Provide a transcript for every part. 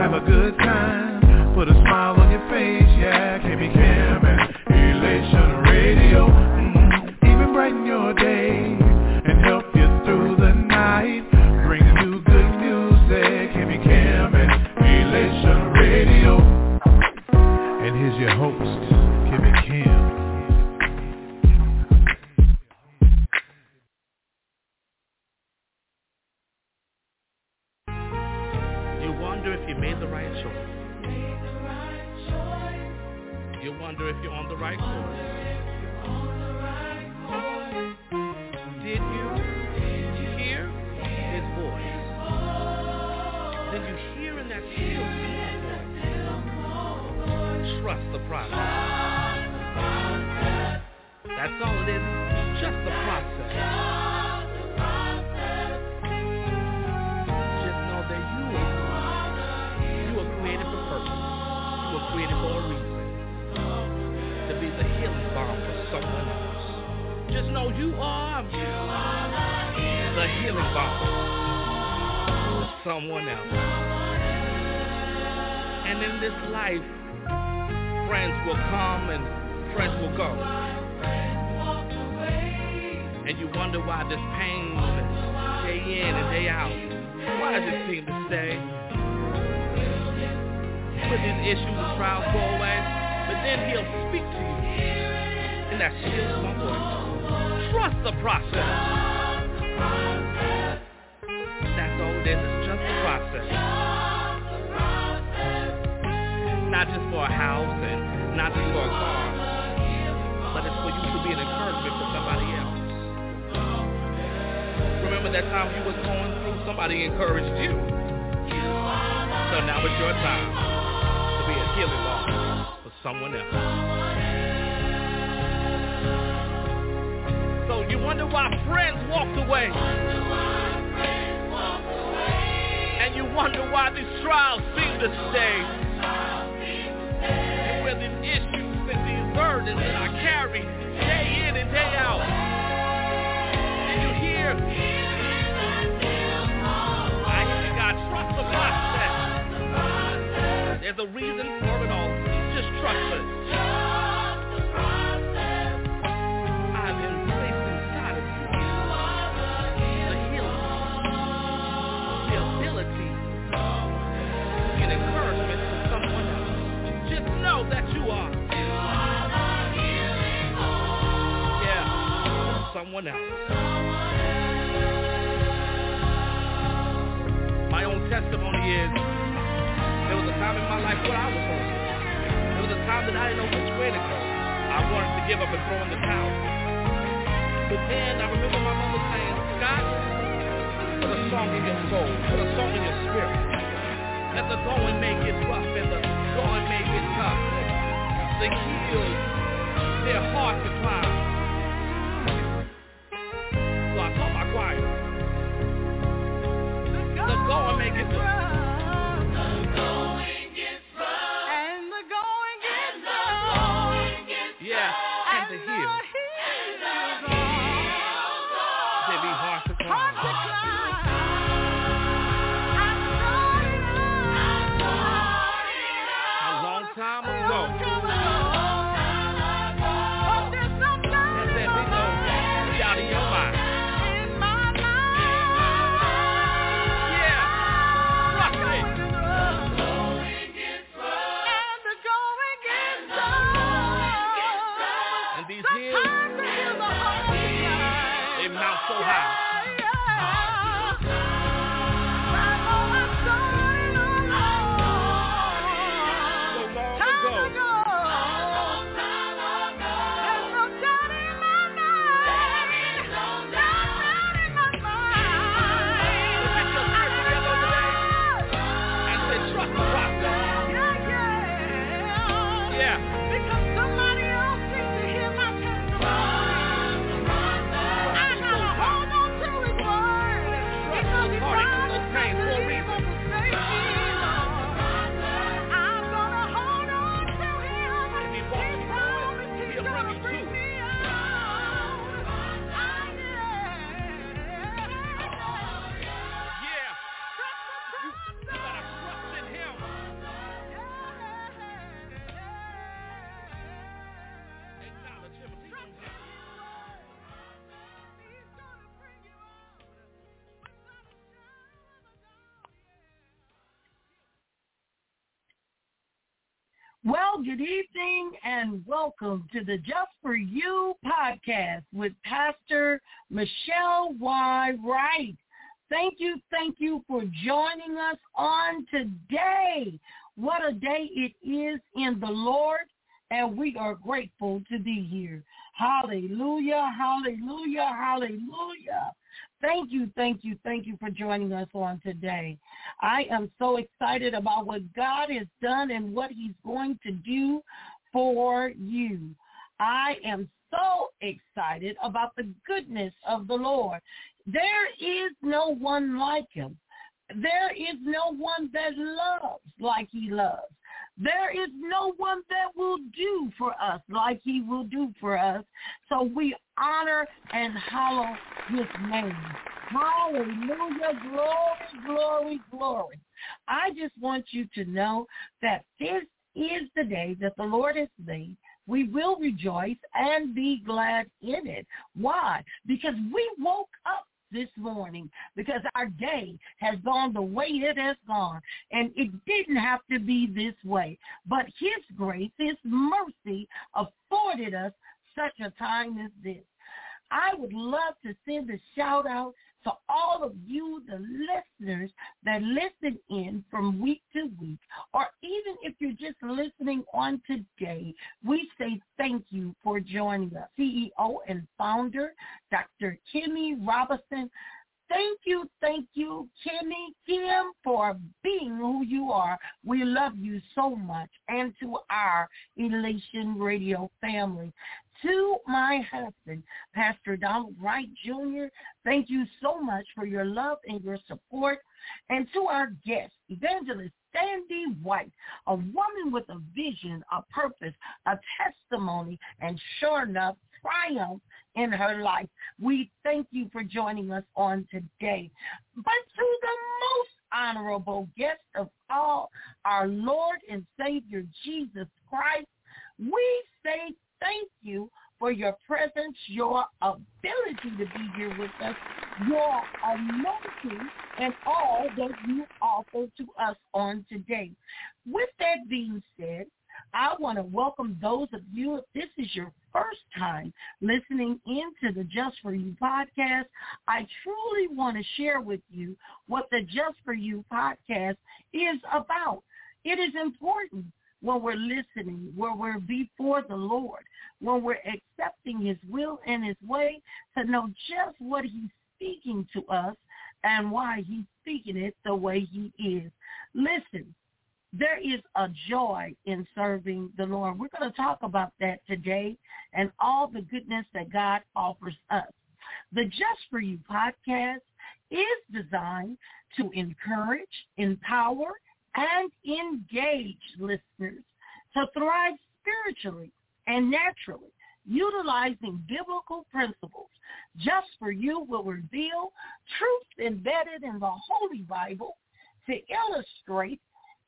have a good time, put a smile on your face, yeah. KB Cam and Elation Radio, even brighten your days and help you through the night. Bring you good music, KB Cam and Elation Radio. And here's your host, KB Cam. You wonder if you made the right choice. You wonder if you're on the right course. Did you hear his voice? Did you hear in that still small voice? Trust the process. That's all it is, just the process. Just know that you were created for purpose. You were created for a reason. To be the healing balm for someone else. Just know you are the healing balm for someone else. And in this life, friends will come and friends will go. And you wonder why this pain, day in and day out, why does it seem to stay? But these issues and trials go away, but then he'll speak to you in that still small voice. Trust the process. That's all it is, it's just the process. Not just for a house and not just for a car, but it's for you to be an encouragement for somebody else. Remember that time you was going through, somebody encouraged you. So now it's your time to be a healing balm for someone else. So you wonder why friends walked away. And you wonder why these trials seem to stay. And where these issues and these burdens that I carry day in and day out. Did you hear? I hear God, trust the process. There's a reason for it all. Just trust it. I've been placed inside of you. The healing, the ability, an encouragement to someone else. Just know that you are. Yeah, someone else. My own testimony is, there was a time in my life where I was home. There was a time that I didn't know which way to go. I wanted to give up and throw in the towel. But then I remember my mother saying, Scott, put a song in your soul, put a song in your spirit. That the going may get rough and the going may get tough. The hills, they're hard to climb. So I told my choir, the going may get rough. Time ago. Well, good evening and welcome to the Just For You podcast with Pastor Michelle Y. Wright. Thank you for joining us on today. What a day it is in the Lord, and we are grateful to be here. Hallelujah, hallelujah, hallelujah. Thank you for joining us on today. I am so excited about what God has done and what he's going to do for you. I am so excited about the goodness of the Lord. There is no one like him. There is no one that loves like he loves. There is no one that will do for us like he will do for us. So we honor and hallow his name. Hallelujah, glory, glory, glory. I just want you to know that this is the day that the Lord has made. We will rejoice and be glad in it. Why? Because we woke up this morning, because our day has gone the way it has gone, and it didn't have to be this way. But his grace, his mercy afforded us such a time as this. I would love to send a shout out to all of you, the listeners that listen in from week to week, or even if you're just listening on today, we say thank you for joining us. CEO and founder, Dr. Kimmy Robinson. Thank you, Kim, for being who you are. We love you so much. And to our Elation Radio family. To my husband, Pastor Donald Wright Jr., thank you so much for your love and your support. And to our guest, Evangelist Sandy White, a woman with a vision, a purpose, a testimony, and sure enough, triumph in her life. We thank you for joining us on today. But to the most honorable guest of all, our Lord and Savior Jesus Christ, we say thank you for your presence, your ability to be here with us, your anointing, and all that you offer to us on today. With that being said, I want to welcome those of you, if this is your first time listening into the Just For You podcast, I truly want to share with you what the Just For You podcast is about. It is important when we're listening, when we're before the Lord, when we're accepting his will and his way, to know just what he's speaking to us and why he's speaking it the way he is. Listen, there is a joy in serving the Lord. We're going to talk about that today and all the goodness that God offers us. The Just For You podcast is designed to encourage, empower, and engage listeners to thrive spiritually and naturally, utilizing biblical principles. Just For You will reveal truth embedded in the Holy Bible to illustrate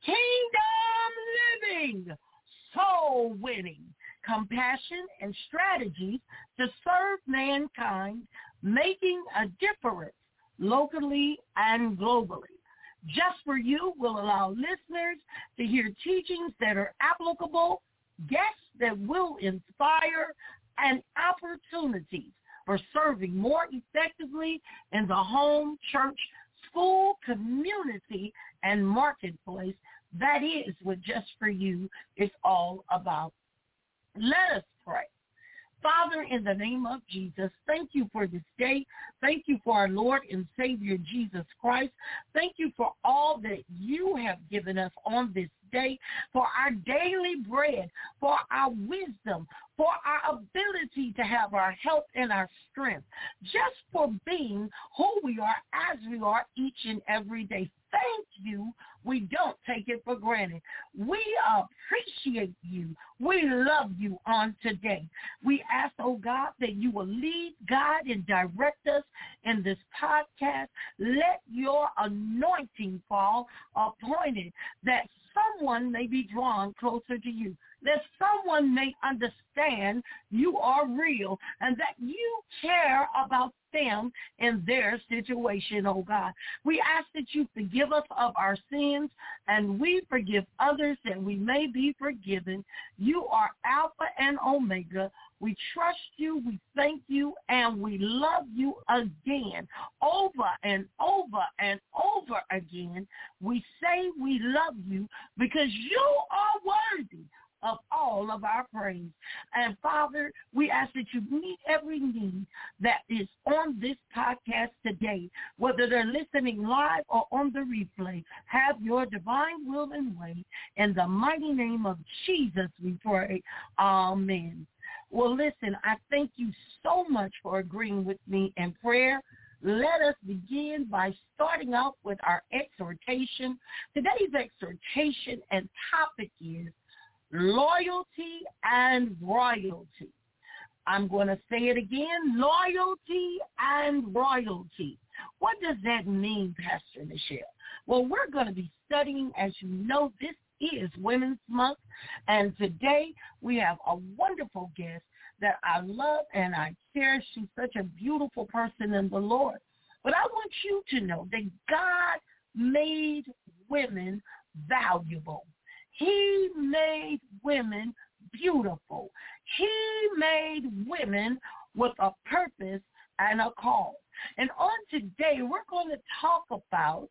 kingdom living, soul winning, compassion, and strategies to serve mankind, making a difference locally and globally. Just For You will allow listeners to hear teachings that are applicable, guests that will inspire, and opportunities for serving more effectively in the home, church, school, community, and marketplace. That is what Just For You is all about. Let us pray. Father, in the name of Jesus, thank you for this day. Thank you for our Lord and Savior, Jesus Christ. Thank you for all that you have given us on this day, for our daily bread, for our wisdom, for our ability to have our health and our strength, just for being who we are as we are each and every day. Thank you. We don't take it for granted. We appreciate you. We love you on today. We ask, oh God, that you will lead, guide, and direct us in this podcast. Let your anointing fall upon it, that someone may be drawn closer to you, that someone may understand you are real, and that you care about them in their situation, oh God. We ask that you forgive us of our sins, and we forgive others that we may be forgiven. You are Alpha and Omega. We trust you, we thank you, and we love you again, over and over and over again. We say we love you because you are worthy of all of our praise. And Father, we ask that you meet every need that is on this podcast today, whether they're listening live or on the replay. Have your divine will and way. In the mighty name of Jesus we pray. Amen. Well, listen, I thank you so much for agreeing with me in prayer. Let us begin by starting off with our exhortation. Today's exhortation and topic is loyalty and royalty. I'm going to say it again, loyalty and royalty. What does that mean, Pastor Michelle? Well, we're going to be studying, as you know, this is Women's Month, and today we have a wonderful guest that I love and I cherish. She's such a beautiful person in the Lord. But I want you to know that God made women valuable. He made women beautiful. He made women with a purpose and a call. And on today, we're going to talk about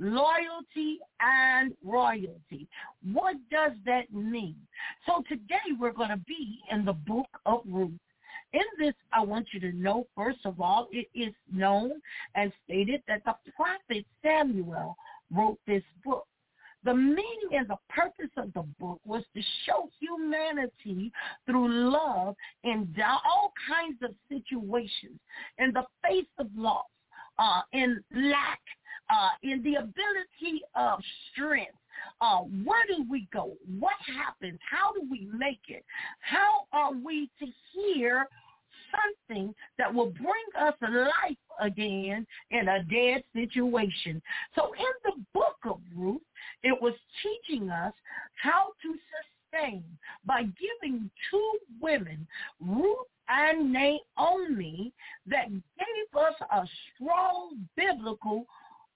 loyalty and royalty. What does that mean? So today we're going to be in the book of Ruth. In this, I want you to know, first of all, it is known and stated that the prophet Samuel wrote this book. The meaning and the purpose of the book was to show humanity through love in all kinds of situations, in the face of loss, in lack, in the ability of strength. Where do we go? What happens? How do we make it? How are we to hear something that will bring us life again in a dead situation? So in the book of Ruth, it was teaching us how to sustain by giving two women, Ruth and Naomi, that gave us a strong biblical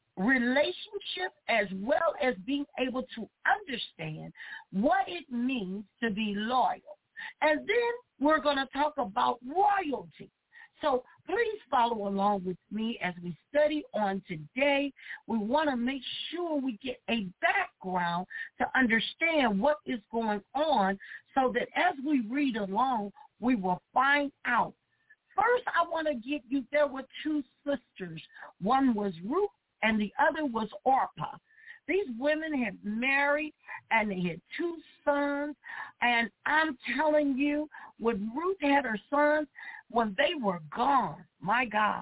relationship as well as being able to understand what it means to be loyal. And then we're going to talk about royalty. So please follow along with me as we study on today. We want to make sure we get a background to understand what is going on so that as we read along, we will find out. First, I want to give you, there were two sisters. One was Ruth and the other was Orpah. These women had married, and they had two sons. And I'm telling you, when Ruth had her sons, when they were gone, my God,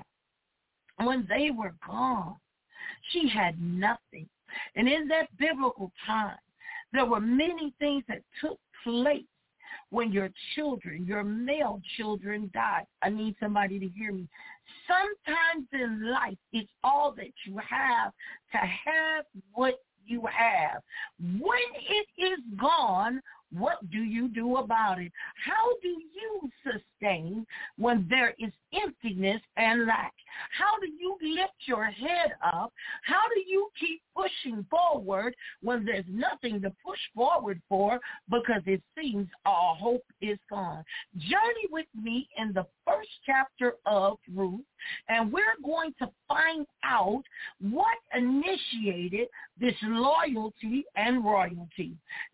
when they were gone, she had nothing. And in that biblical time, there were many things that took place when your children, your male children died. I need somebody to hear me. Sometimes in life, it's all that you have to have what you have. When it is gone, what do you do about it? How do you sustain when there is emptiness and lack? How do you lift your head up? How do you keep pushing forward when there's nothing to push forward for because it seems all hope is gone? Journey with me in the first chapter of Ruth, and we're going to find out what initiated this loyalty and royalty.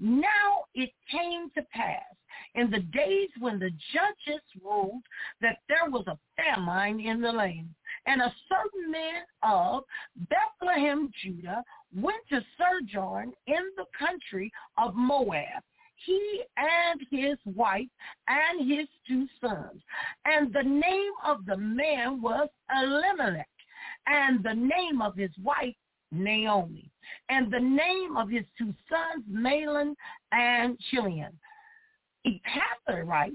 Now it came to pass in the days when the judges ruled that there was a famine in the land, and a certain man of Bethlehem, Judah, went to sojourn in the country of Moab, he and his wife and his two sons. And the name of the man was Elimelech, and the name of his wife Naomi, and the name of his two sons Mahlon and Chilion. Epaphrathite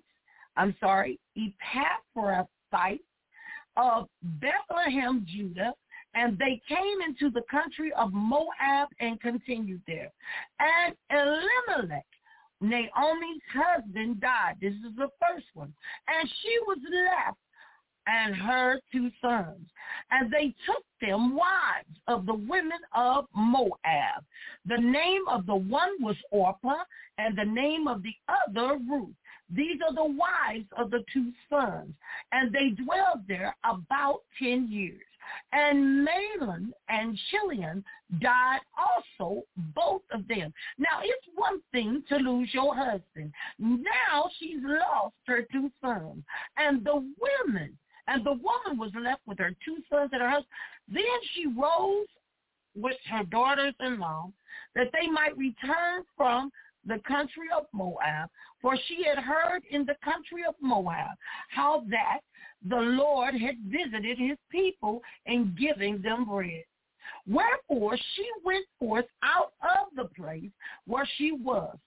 of Bethlehem, Judah, and they came into the country of Moab and continued there. And Elimelech, Naomi's husband, died. This is the first one. And she was left and her 2 sons. And they took them wives of the women of Moab. The name of the one was Orpah, and the name of the other Ruth. These are the wives of the 2 sons. And they dwelled there about 10 years. And Mahlon and Chilion died also, both of them. Now, it's one thing to lose your husband. Now she's lost her 2 sons. And the woman was left with her 2 sons and her husband. Then she rose with her daughters-in-law that they might return from the country of Moab, for she had heard in the country of Moab how that the Lord had visited his people in giving them bread. Wherefore she went forth out of the place where she was.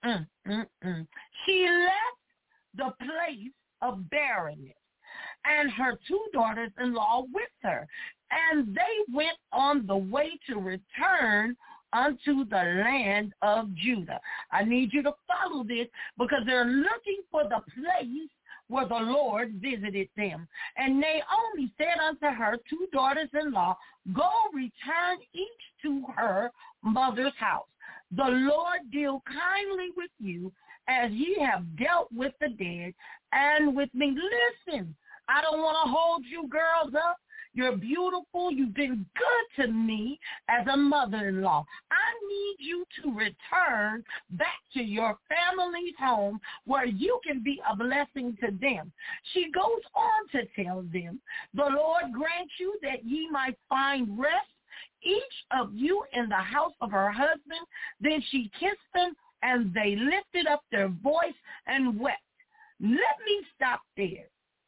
She left the place of barrenness, and her 2 daughters-in-law with her, and they went on the way to return unto the land of Judah. I need you to follow this, because they're looking for the place where the Lord visited them. And Naomi said unto her 2 daughters-in-law, Go return each to her mother's house. The Lord deal kindly with you as ye have dealt with the dead and with me. Listen, I don't want to hold you girls up. You're beautiful. You've been good to me as a mother-in-law. I need you to return back to your family's home where you can be a blessing to them. She goes on to tell them, the Lord grant you that ye might find rest, each of you in the house of her husband. Then she kissed them, and they lifted up their voice and wept. Let me stop there.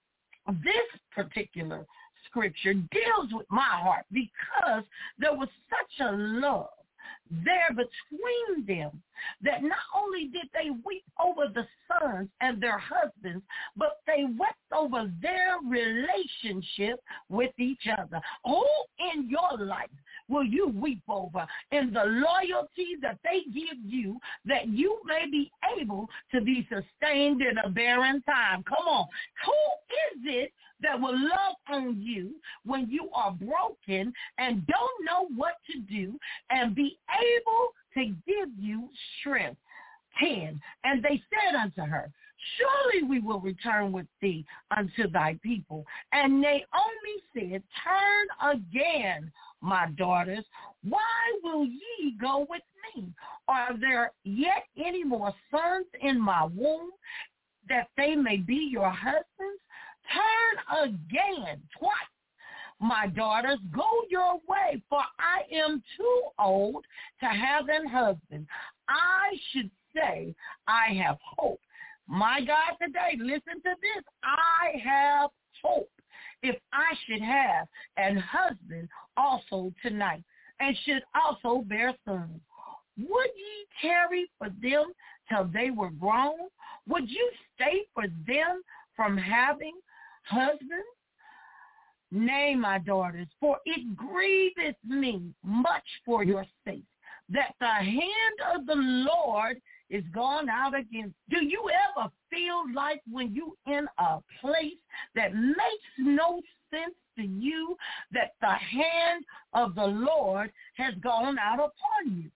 This particular scripture deals with my heart because there was such a love there between them that not only did they weep over the sons and their husbands, but they wept over their relationship with each other. Who in your life will you weep over in the loyalty that they give you, that you may be able to be sustained in a barren time? Come on. Who is it that will love on you when you are broken and don't know what to do and be able to give you strength? 10, and they said unto her, Surely we will return with thee unto thy people. And Naomi said, Turn again, my daughters. Why will ye go with me? Are there yet any more sons in my womb, that they may be your husbands? Turn again twice. My daughters, go your way, for I am too old to have an husband. I should say I have hope. My God, today, listen to this. I have hope if I should have an husband also tonight, and should also bear sons. Would ye tarry for them till they were grown? Would you stay for them from having husbands? Nay, my daughters, for it grieveth me much for your sake, that the hand of the Lord is gone out against. Do you ever feel like when you in a place that makes no sense to you, that the hand of the Lord has gone out upon you?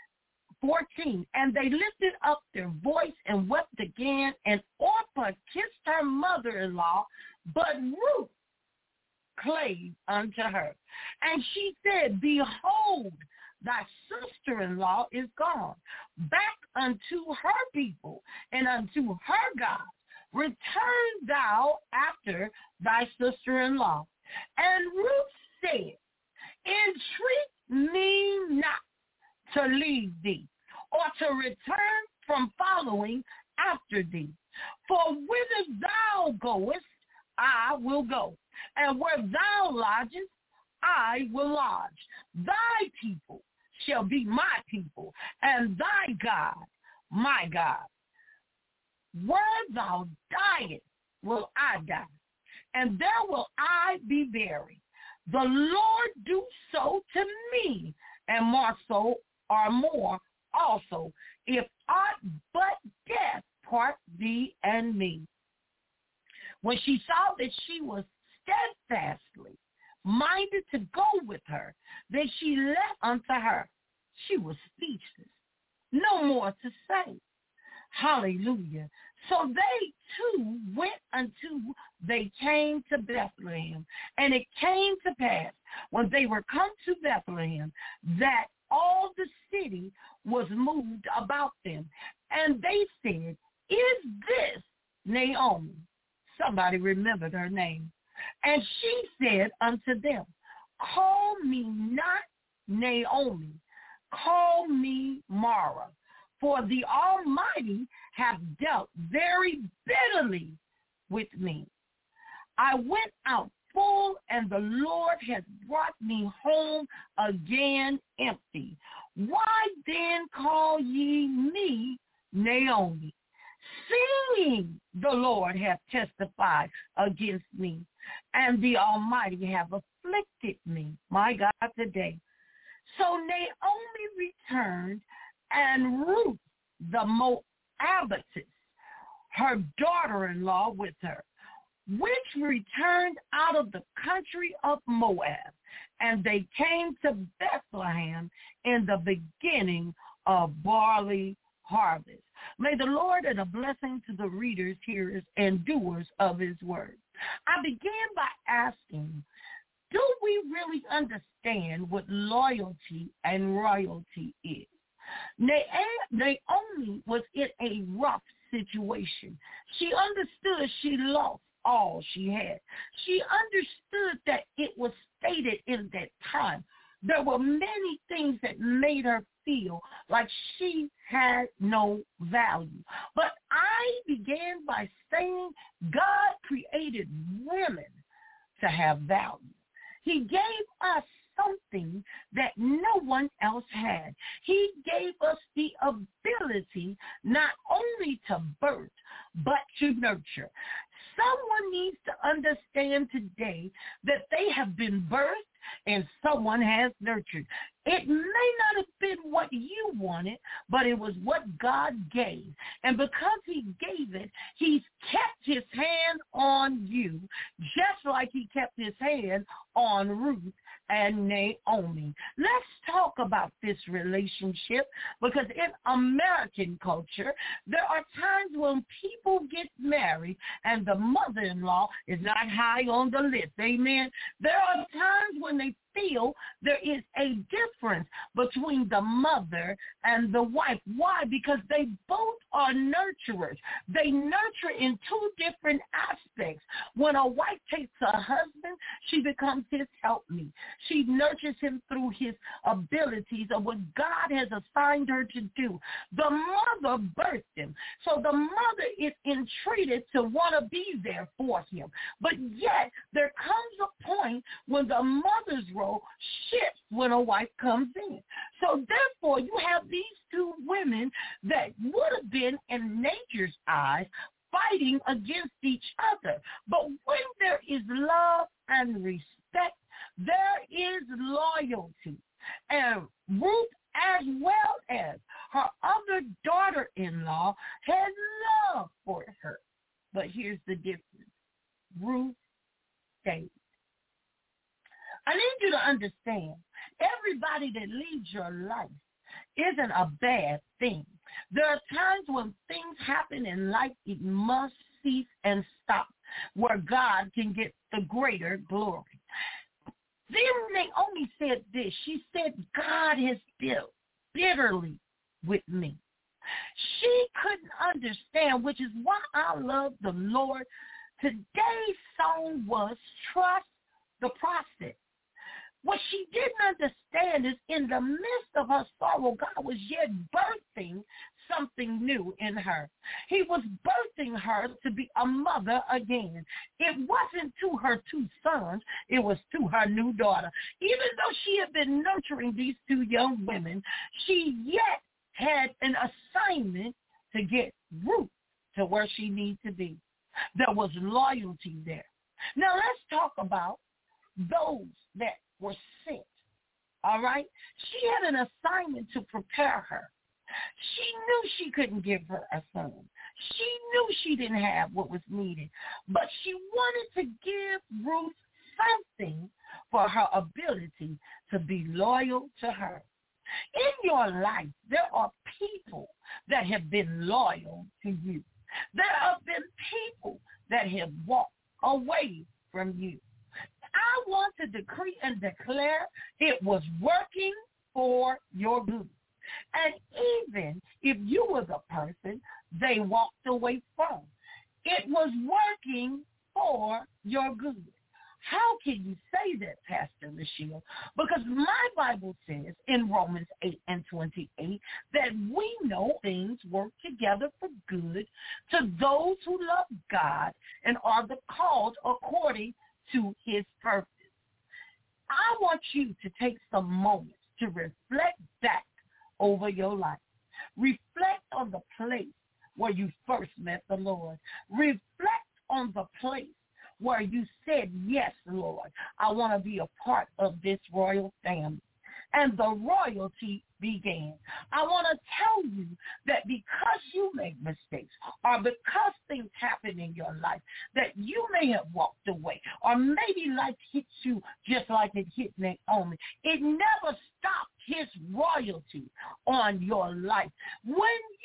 14, and they lifted up their voice and wept again, and Orpah kissed her mother-in-law, but Ruth clave unto her. And she said, Behold, thy sister-in-law is gone back unto her people and unto her God. Return thou after thy sister-in-law. And Ruth said, Entreat me not to leave thee, or to return from following after thee. For whither thou goest, I will go, and where thou lodgest, I will lodge. Thy people shall be my people, and thy God, my God. Where thou diest, will I die, and there will I be buried. The Lord do so to me, and more so, or more also, if aught but death part thee and me. When she saw that she was steadfastly minded to go with her. Then she left unto her. She was speechless, no more to say. Hallelujah. So they too went until they came to Bethlehem. And it came to pass, when they were come to Bethlehem, that all the city was moved about them. And they said, is this Naomi? Somebody remembered her name. And she said unto them, call me not Naomi, call me Mara. For the Almighty hath dealt very bitterly with me. I went out full, and the Lord hath brought me home again empty. Why then call ye me Naomi, seeing the Lord hath testified against me, and the Almighty hath afflicted me? My God, today. So Naomi returned, and Ruth the Moabitess, her daughter-in-law, with her, which returned out of the country of Moab. And they came to Bethlehem in the beginning of barley harvest. May the Lord add a blessing to the readers, hearers, and doers of his word. I began by asking, do we really understand what loyalty and royalty is? Naomi was in a rough situation. She understood she lost all she had. She understood that it was stated in that time. There were many things that made her feel like she had no value. But I began by saying God created women to have value. He gave us something that no one else had. He gave us the ability not only to birth, but to nurture. Someone needs to understand today that they have been birthed and someone has nurtured. It may not have been what you wanted, but it was what God gave. And because he gave it, he's kept his hand on you, just like he kept his hand on Ruth and Naomi. Let's talk about this relationship, because in American culture, there are times when people get married and the mother-in-law is not high on the list. Amen. There are times when they feel there is a difference between the mother and the wife. Why? Because they both are nurturers. They nurture in two different aspects. When a wife takes a husband, she becomes his helpmeet. She nurtures him through his abilities of what God has assigned her to do. The mother birthed him. So the mother is entreated to want to be there for him. But yet there comes a point when the mother's role shifts when a wife comes in. So therefore, you have these two women that would have been, in nature's eyes, fighting against each other. But when there is love and respect, there is loyalty. And Ruth, as well as her other daughter-in-law, had love for her. But here's the difference. Ruth stayed. I need you to understand, everybody that leads your life isn't a bad thing. There are times when things happen in life, it must cease and stop, where God can get the greater glory. Then Naomi said this. She said, God has dealt bitterly with me. She couldn't understand, which is why I love the Lord. Today's song was Trust the Process. What she didn't understand is in the midst of her sorrow, God was yet birthing something new in her. He was birthing her to be a mother again. It wasn't to her two sons. It was to her new daughter. Even though she had been nurturing these two young women, she yet had an assignment to get Ruth to where she needed to be. There was loyalty there. Now let's talk about those that were sent. All right? She had an assignment to prepare her. She knew she couldn't give her a son. She knew she didn't have what was needed, but she wanted to give Ruth something for her ability to be loyal to her. In your life, there are people that have been loyal to you. There have been people that have walked away from you. I want to decree and declare it was working for your good. And even if you were the person they walked away from, it was working for your good. How can you say that, Pastor Michelle? Because my Bible says in Romans 8:28 that we know things work together for good to those who love God and are the called according to his purpose. I want you to take some moments to reflect back over your life. Reflect on the place where you first met the Lord. Reflect on the place where you said, yes, Lord, I want to be a part of this royal family. And the royalty began. I want to tell you that because you make mistakes or because things happen in your life, that you may have walked away or maybe life hits you just like it hit Naomi. It never stopped his royalty on your life. When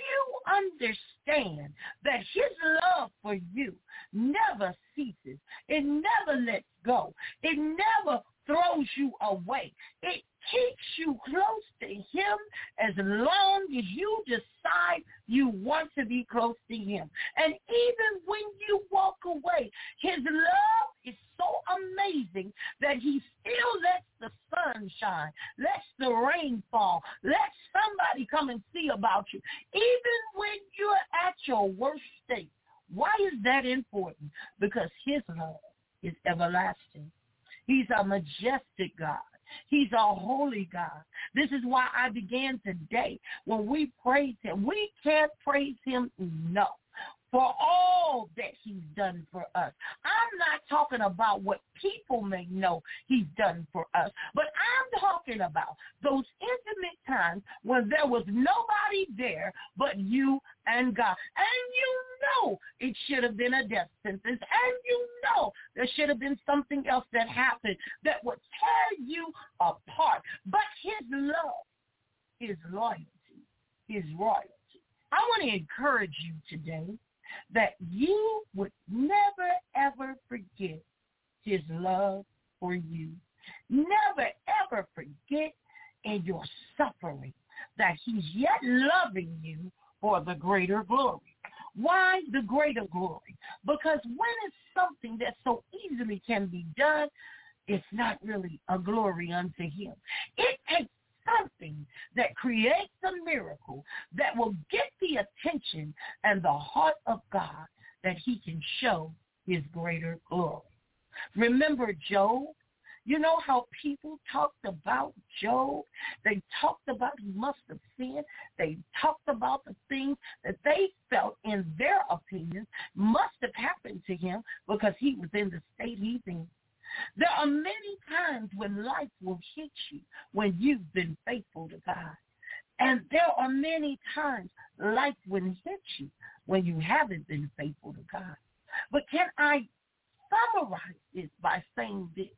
you understand that his love for you never ceases, it never lets go, it never throws you away, it keeps you close to him as long as you decide you want to be close to him. And even when you walk away, his love is so amazing that he still lets the sun shine, lets the rain fall, lets somebody come and see about you, even when you're at your worst state. Why is that important? Because his love is everlasting. He's a majestic God. He's a holy God. This is why I began today. When we praise him, we can't praise him enough for all that he's done for us. I'm not talking about what people may know he's done for us, but I'm talking about those intimate times when there was nobody there but you and God. And you know it should have been a death sentence, and you know there should have been something else that happened that would tear you apart. But his love, his loyalty, his royalty. I want to encourage you today that you would never, ever forget his love for you. Never, ever forget in your suffering that he's yet loving you for the greater glory. Why the greater glory? Because when it's something that so easily can be done, it's not really a glory unto him. It takes something that creates a miracle that will get the attention and the heart of God that he can show his greater glory. Remember Job? You know how people talked about Job? They talked about he must have sinned. They talked about the things that they felt, in their opinion, must have happened to him because he was in the state he's in. There are many times when life will hit you when you've been faithful to God. And there are many times life will hit you when you haven't been faithful to God. But can I summarize this by saying this?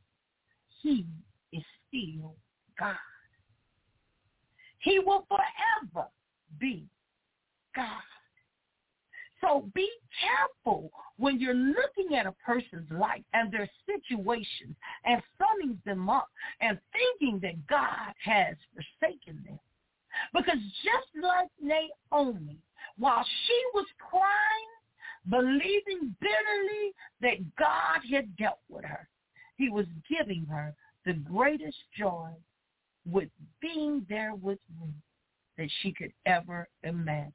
He is still God. He will forever be God. So be careful when you're looking at a person's life and their situations and summing them up and thinking that God has forsaken them. Because just like Naomi, while she was crying, believing bitterly that God had dealt with her, he was giving her the greatest joy with being there with me that she could ever imagine.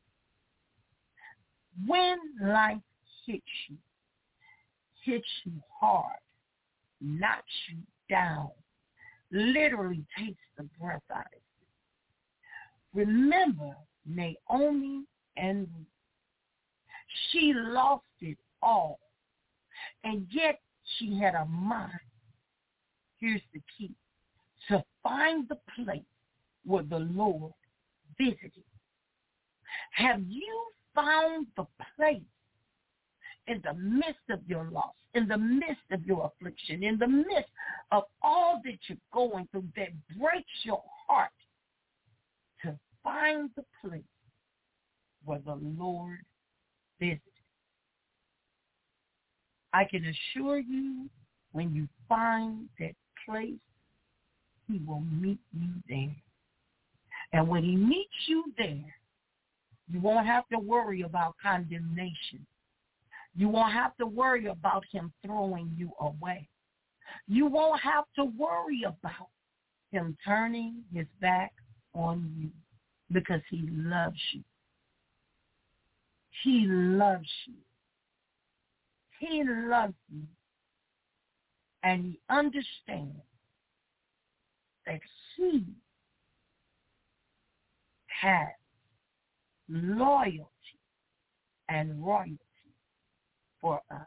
When life hits you hard, knocks you down, literally takes the breath out of you. Remember Naomi and Ruth. She lost it all, and yet she had a mind, here's the key, to find the place where the Lord visited Have you found the place in the midst of your loss, in the midst of your affliction, in the midst of all that you're going through that breaks your heart, to find the place where the Lord visits? I can assure you, when you find that place, he will meet you there. And when he meets you there, you won't have to worry about condemnation. You won't have to worry about him throwing you away. You won't have to worry about him turning his back on you, because he loves you. He loves you. He loves you. And he understands that he has loyalty and royalty for us.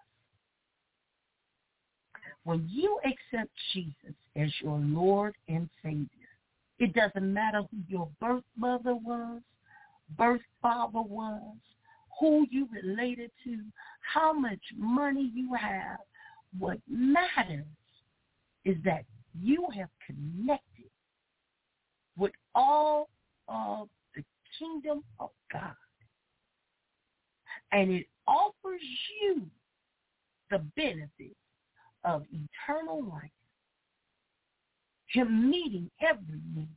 When you accept Jesus as your Lord and Savior, it doesn't matter who your birth mother was, birth father was, who you related to, how much money you have. What matters is that you have connected with all of the kingdom of God. And it offers you the benefit of eternal life, him meeting every need,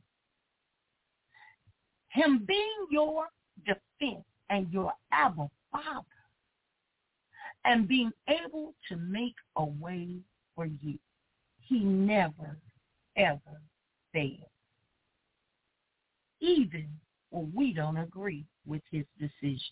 him being your defense and your Abba Father, and being able to make a way for you. He never, ever fails, even when we don't agree with his decisions.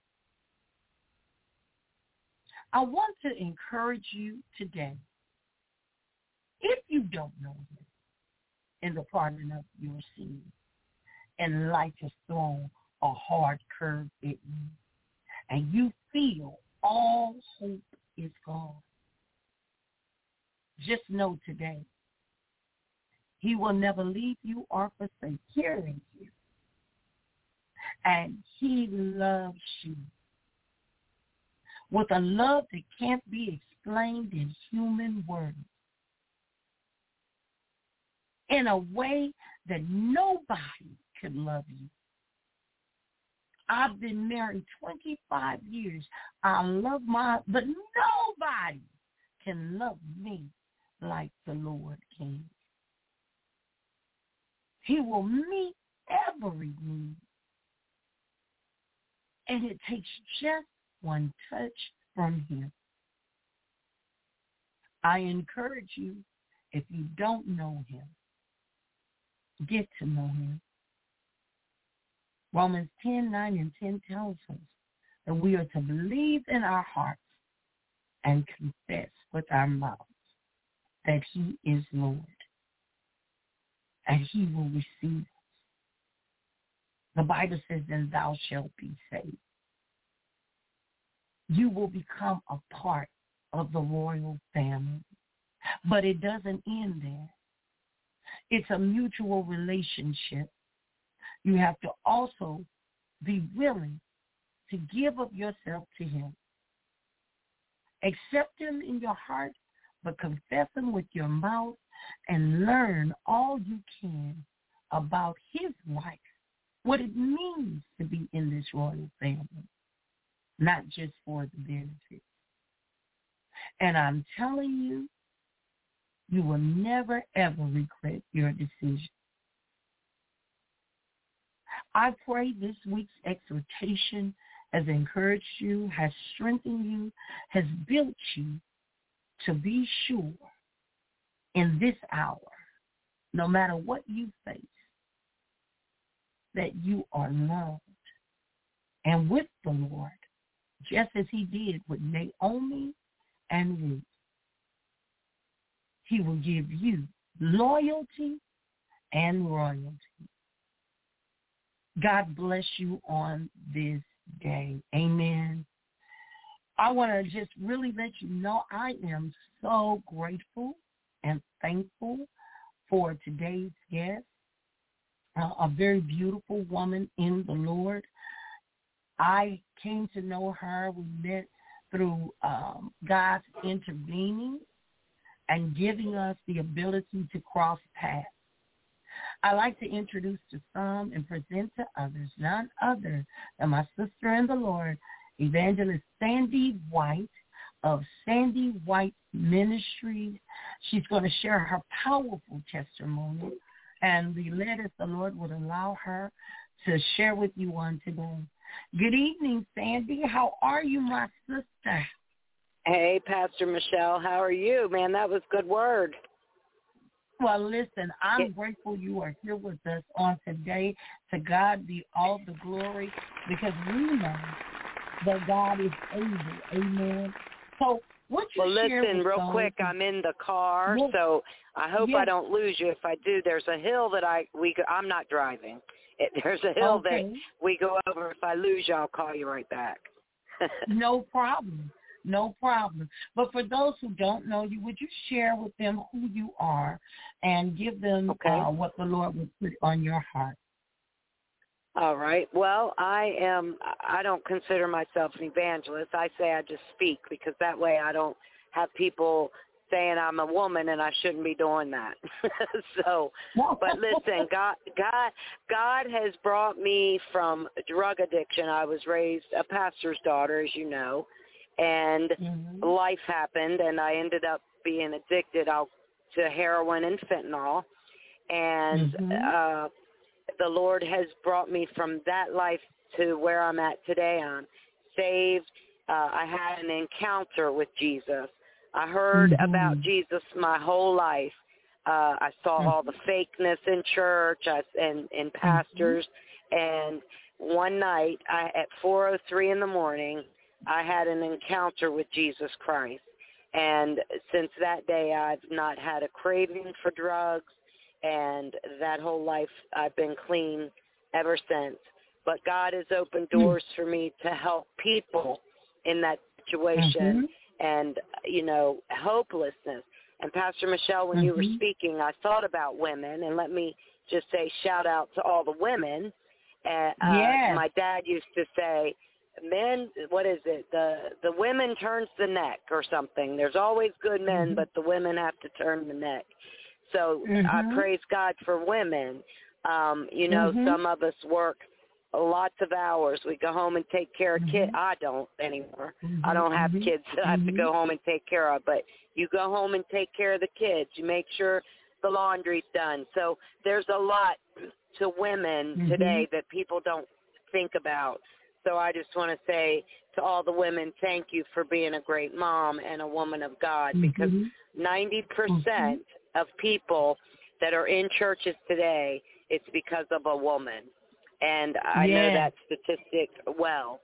I want to encourage you today, if you don't know him in the pardon of your sin, and life has thrown a hard curve at you, and you feel all hope is gone, just know today, he will never leave you or forsake you. And he loves you with a love that can't be explained in human words, in a way that nobody could love you. I've been married 25 years. I love but nobody can love me like the Lord can. He will meet every need. And it takes just one touch from him. I encourage you, if you don't know him, get to know him. Romans 10:9 and 10 tells us that we are to believe in our hearts and confess with our mouths that he is Lord, and he will receive us. The Bible says, "And thou shalt be saved." You will become a part of the royal family. But it doesn't end there. It's a mutual relationship. You have to also be willing to give of yourself to him. Accept him in your heart, but confess him with your mouth, and learn all you can about his life, what it means to be in this royal family, not just for the benefits. And I'm telling you, you will never, ever regret your decision. I pray this week's exhortation has encouraged you, has strengthened you, has built you to be sure in this hour, no matter what you face, that you are loved and with the Lord, just as he did with Naomi and Ruth. He will give you loyalty and royalty. God bless you on this day. Amen. I want to just really let you know I am so grateful and thankful for today's guest, a very beautiful woman in the Lord. I came to know her. We met through God's intervening and giving us the ability to cross paths. I like to introduce to some and present to others none other than my sister in the Lord, Evangelist Sandy White of Sandy White Ministries. She's going to share her powerful testimony and the letters the Lord would allow her to share with you on today. Good evening, Sandy. How are you, my sister? Hey, Pastor Michelle. How are you? Man, that was good word. Well, listen, I'm grateful you are here with us on today. To God be all the glory, because we know that God is able. Amen. So what you share listen, with real those, quick, I'm in the car, so I hope I don't lose you. If I do, there's a hill that I'm not driving. There's a hill that we go over. If I lose you, I'll call you right back. No problem. No problem. But for those who don't know you, would you share with them who you are and give them what the Lord would put on your heart? All right. Well, I don't consider myself an evangelist. I say I just speak, because that way I don't have people saying I'm a woman and I shouldn't be doing that. But listen, God has brought me from drug addiction. I was raised a pastor's daughter, as you know, and life happened, and I ended up being addicted to heroin and fentanyl. And the Lord has brought me from that life to where I'm at today. I'm saved. I had an encounter with Jesus. I heard about Jesus my whole life. I saw all the fakeness in church and in pastors. And one night, at 4:03 in the morning, I had an encounter with Jesus Christ. And since that day, I've not had a craving for drugs. And that whole life, I've been clean ever since. But God has opened doors for me to help people in that situation and, hopelessness. And Pastor Michelle, when you were speaking, I thought about women. And let me just say shout out to all the women. My dad used to say, men, what is it? The women turns the neck or something. There's always good men, but the women have to turn the neck. So I praise God for women. Some of us work lots of hours. We go home and take care of kids. I don't anymore. I don't have kids that I have to go home and take care of. But you go home and take care of the kids. You make sure the laundry's done. So there's a lot to women today that people don't think about. So I just want to say to all the women, thank you for being a great mom and a woman of God, because 90% of people that are in churches today, it's because of a woman. And I know that statistic well.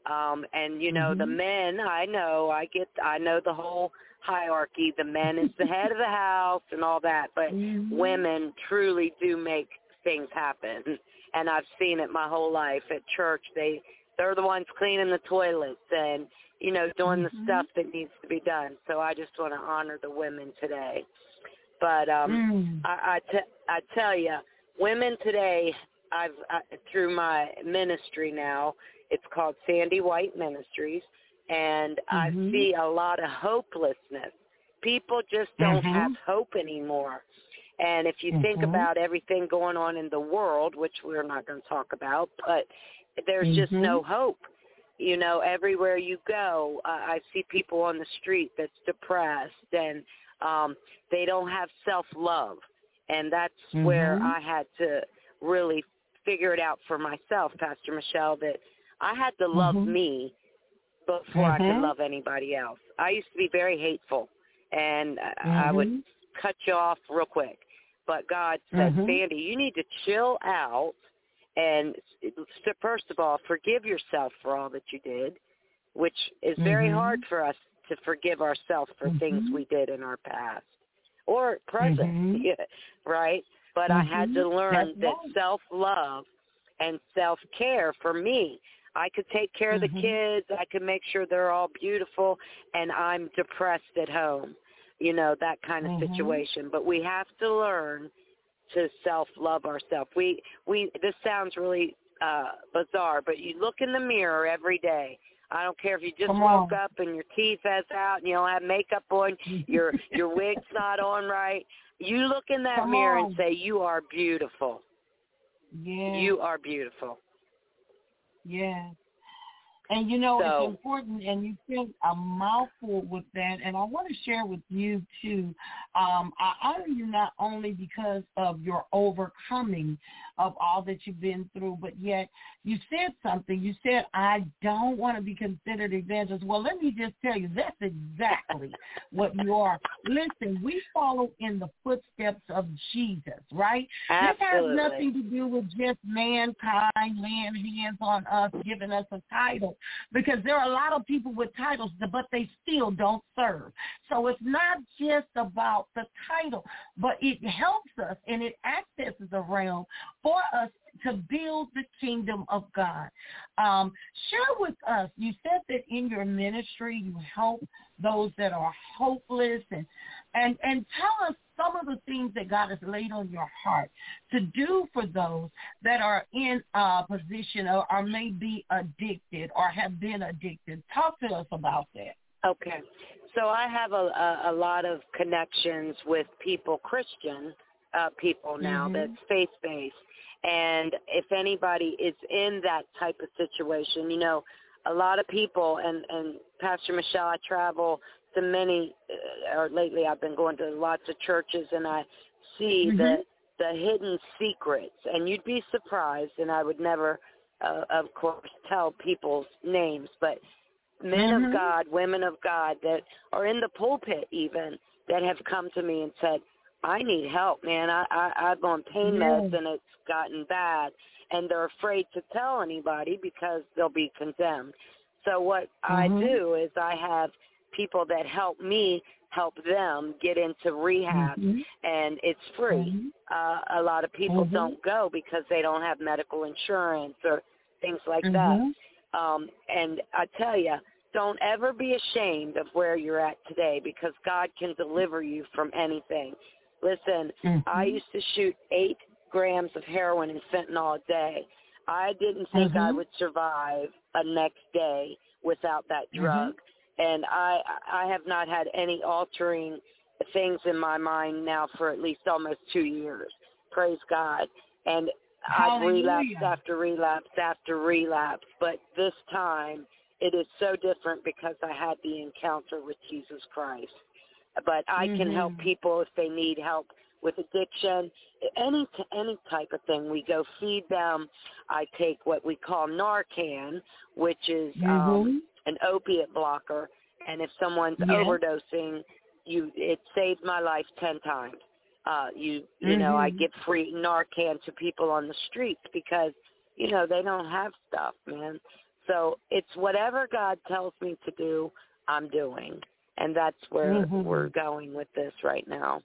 The men, I know the whole hierarchy. The men is the head of the house and all that, but women truly do make things happen. And I've seen it my whole life at church. They're the ones cleaning the toilets and, doing the stuff that needs to be done. So I just want to honor the women today. But I tell you, women today, through my ministry now, it's called Sandy White Ministries, and I see a lot of hopelessness. People just don't have hope anymore. And if you think about everything going on in the world, which we're not going to talk about, but there's just no hope. Everywhere you go, I see people on the street that's depressed, and they don't have self-love. And that's where I had to really figure it out for myself, Pastor Michelle, that I had to love me before I could love anybody else. I used to be very hateful, and I would cut you off real quick. But God said, Sandy, you need to chill out and, first of all, forgive yourself for all that you did, which is very hard for us to forgive ourselves for things we did in our past or present, right? But I had to learn that self-love and self-care for me. I could take care of the kids. I could make sure they're all beautiful, and I'm depressed at home, that kind of situation. But we have to learn to self-love ourselves. This sounds really bizarre, but you look in the mirror every day. I don't care if you just woke up and your teeth is out and you don't have makeup on, your wig's not on right. You look in that mirror and say, you are beautiful. Yeah. You are beautiful. Yeah. And, it's important, and you said a mouthful with that, and I want to share with you, too. I honor you not only because of your overcoming of all that you've been through, but yet you said something. You said, I don't want to be considered evangelist. Well, let me just tell you, that's exactly what you are. Listen, we follow in the footsteps of Jesus, right? Absolutely. This has nothing to do with just mankind laying hands on us, giving us a title. Because there are a lot of people with titles, but they still don't serve. So it's not just about the title, but it helps us and it accesses a realm for us to build the kingdom of God. Share with us, you said that in your ministry you help those that are hopeless, and tell us some of the things that God has laid on your heart to do for those that are in a position or may be addicted or have been addicted. Talk to us about that. Okay. So I have a lot of connections with people, Christian people now, that's faith-based. And if anybody is in that type of situation, a lot of people, and Pastor Michelle, I travel to many, or lately I've been going to lots of churches, and I see the hidden secrets. And you'd be surprised, and I would never, of course, tell people's names, but men of God, women of God that are in the pulpit even, that have come to me and said, I need help, man. I'm on pain meds, and it's gotten bad. And they're afraid to tell anybody because they'll be condemned. So what I do is I have people that help me help them get into rehab, and it's free. A lot of people don't go because they don't have medical insurance or things like that. And I tell you, don't ever be ashamed of where you're at today, because God can deliver you from anything. Listen, I used to shoot 8 grams of heroin and fentanyl a day. I didn't think I would survive a next day without that drug. And I have not had any altering things in my mind now for at least almost 2 years. Praise God. And I've relapsed after relapse after relapse. But this time it is so different because I had the encounter with Jesus Christ. But I can help people if they need help with addiction, any type of thing. We go feed them. I take what we call Narcan, which is an opiate blocker. And if someone's overdosing, it saved my life 10 times. You know, I give free Narcan to people on the streets because, they don't have stuff, man. So it's whatever God tells me to do, I'm doing. And that's where we're going with this right now.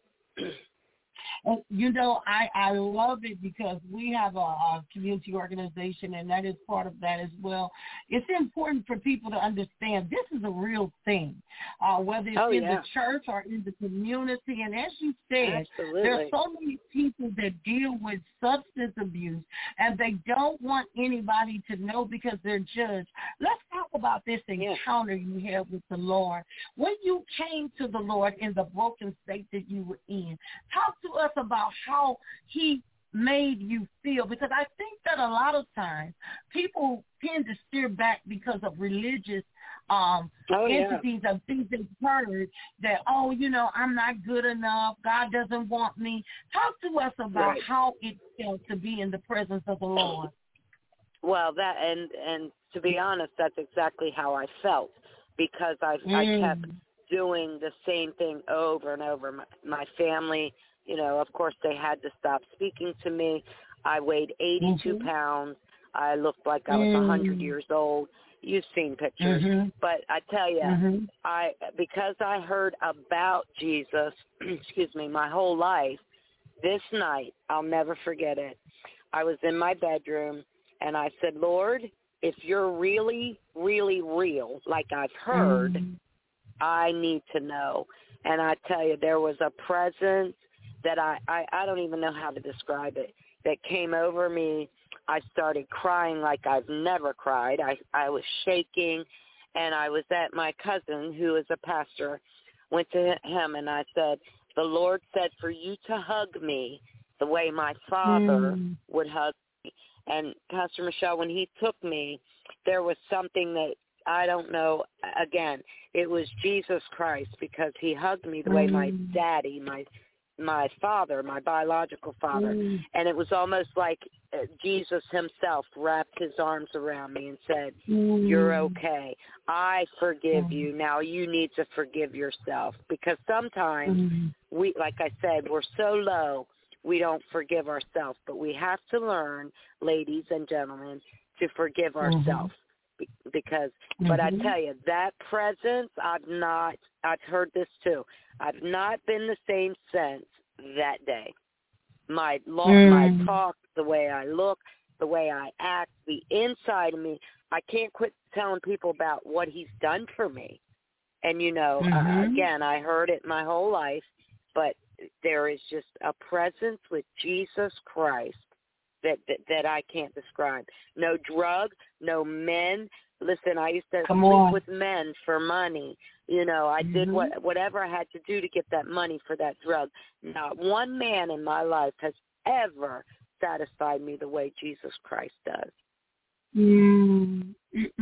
I love it because we have a community organization, and that is part of that as well. It's important for people to understand this is a real thing, whether it's in the church or in the community. And as you said, there are so many people that deal with substance abuse, and they don't want anybody to know because they're judged. Let's talk about this encounter you had with the Lord. When you came to the Lord in the broken state that you were in, talk to us about how he made you feel, because I think that a lot of times people tend to steer back because of religious entities and things they've heard that, I'm not good enough, God doesn't want me. Talk to us about how it felt to be in the presence of the Lord. Well, that and to be honest, that's exactly how I felt, because I kept doing the same thing over and over. My family, of course, they had to stop speaking to me. I weighed 82 pounds. I looked like I was 100 years old. You've seen pictures. But I tell you, because I heard about Jesus, my whole life, this night, I'll never forget it. I was in my bedroom, and I said, Lord, if you're really, really real, like I've heard, I need to know. And I tell you, there was a presence that I don't even know how to describe it, that came over me. I started crying like I've never cried. I was shaking, and I was at my cousin, who is a pastor, went to him, and I said, the Lord said for you to hug me the way my father would hug me. And Pastor Michelle, when he took me, there was something that I don't know. Again, it was Jesus Christ, because he hugged me the way my daddy, my father, my biological father, and it was almost like Jesus himself wrapped his arms around me and said, you're okay. I forgive you. Now you need to forgive yourself, because sometimes we, like I said, we're so low, we don't forgive ourselves, but we have to learn, ladies and gentlemen, to forgive ourselves. Because, but I tell you, that presence, I've heard this too, I've not been the same since that day. My talk, the way I look, the way I act, the inside of me, I can't quit telling people about what he's done for me. And, you know, again, I heard it my whole life, but there is just a presence with Jesus Christ that I can't describe. No drug, no men. Listen, I used to sleep with men for money. You know, I did whatever I had to do to get that money for that drug. Not one man in my life has ever satisfied me the way Jesus Christ does. And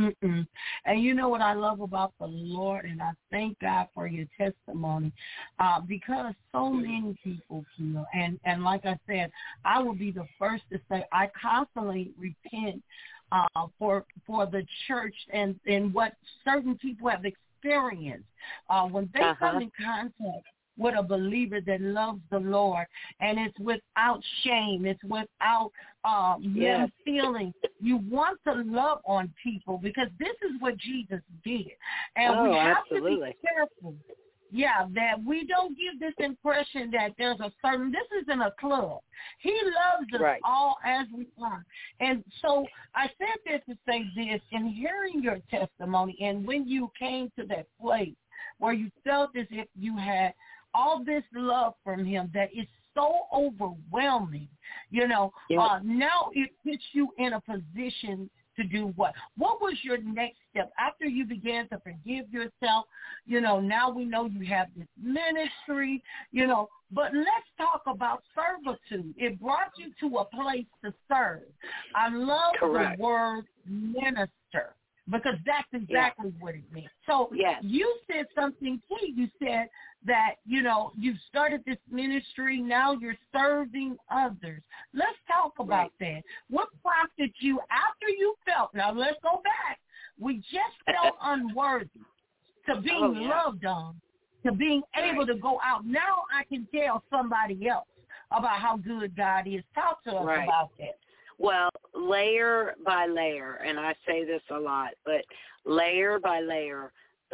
you know what I love about the Lord, and I thank God for your testimony, because so many people feel, and like I said, I will be the first to say I constantly repent for the church and what certain people have experienced when they come in contact with a believer that loves the Lord, and it's without shame, it's without them feeling. You want to love on people, because this is what Jesus did, and we have to be careful. Yeah, that we don't give this impression that there's a certain, this isn't a club. He loves us all as we are. And so I said this to say this, in hearing your testimony, and when you came to that place where you felt as if you had all this love from him that is so overwhelming, you know, now it puts you in a position to do what? What was your next step after you began to forgive yourself? You know, now we know you have this ministry, you know, but let's talk about servitude. It brought you to a place to serve. I love the word minister, because that's exactly what it means. So you said something key. You said that, you know, you started this ministry, now you're serving others. Let's talk about that. What prompted you after you felt, now let's go back, we just felt unworthy to being loved on, to being able to go out. Now I can tell somebody else about how good God is. Talk to us about that. Well, layer by layer, and I say this a lot, but layer by layer,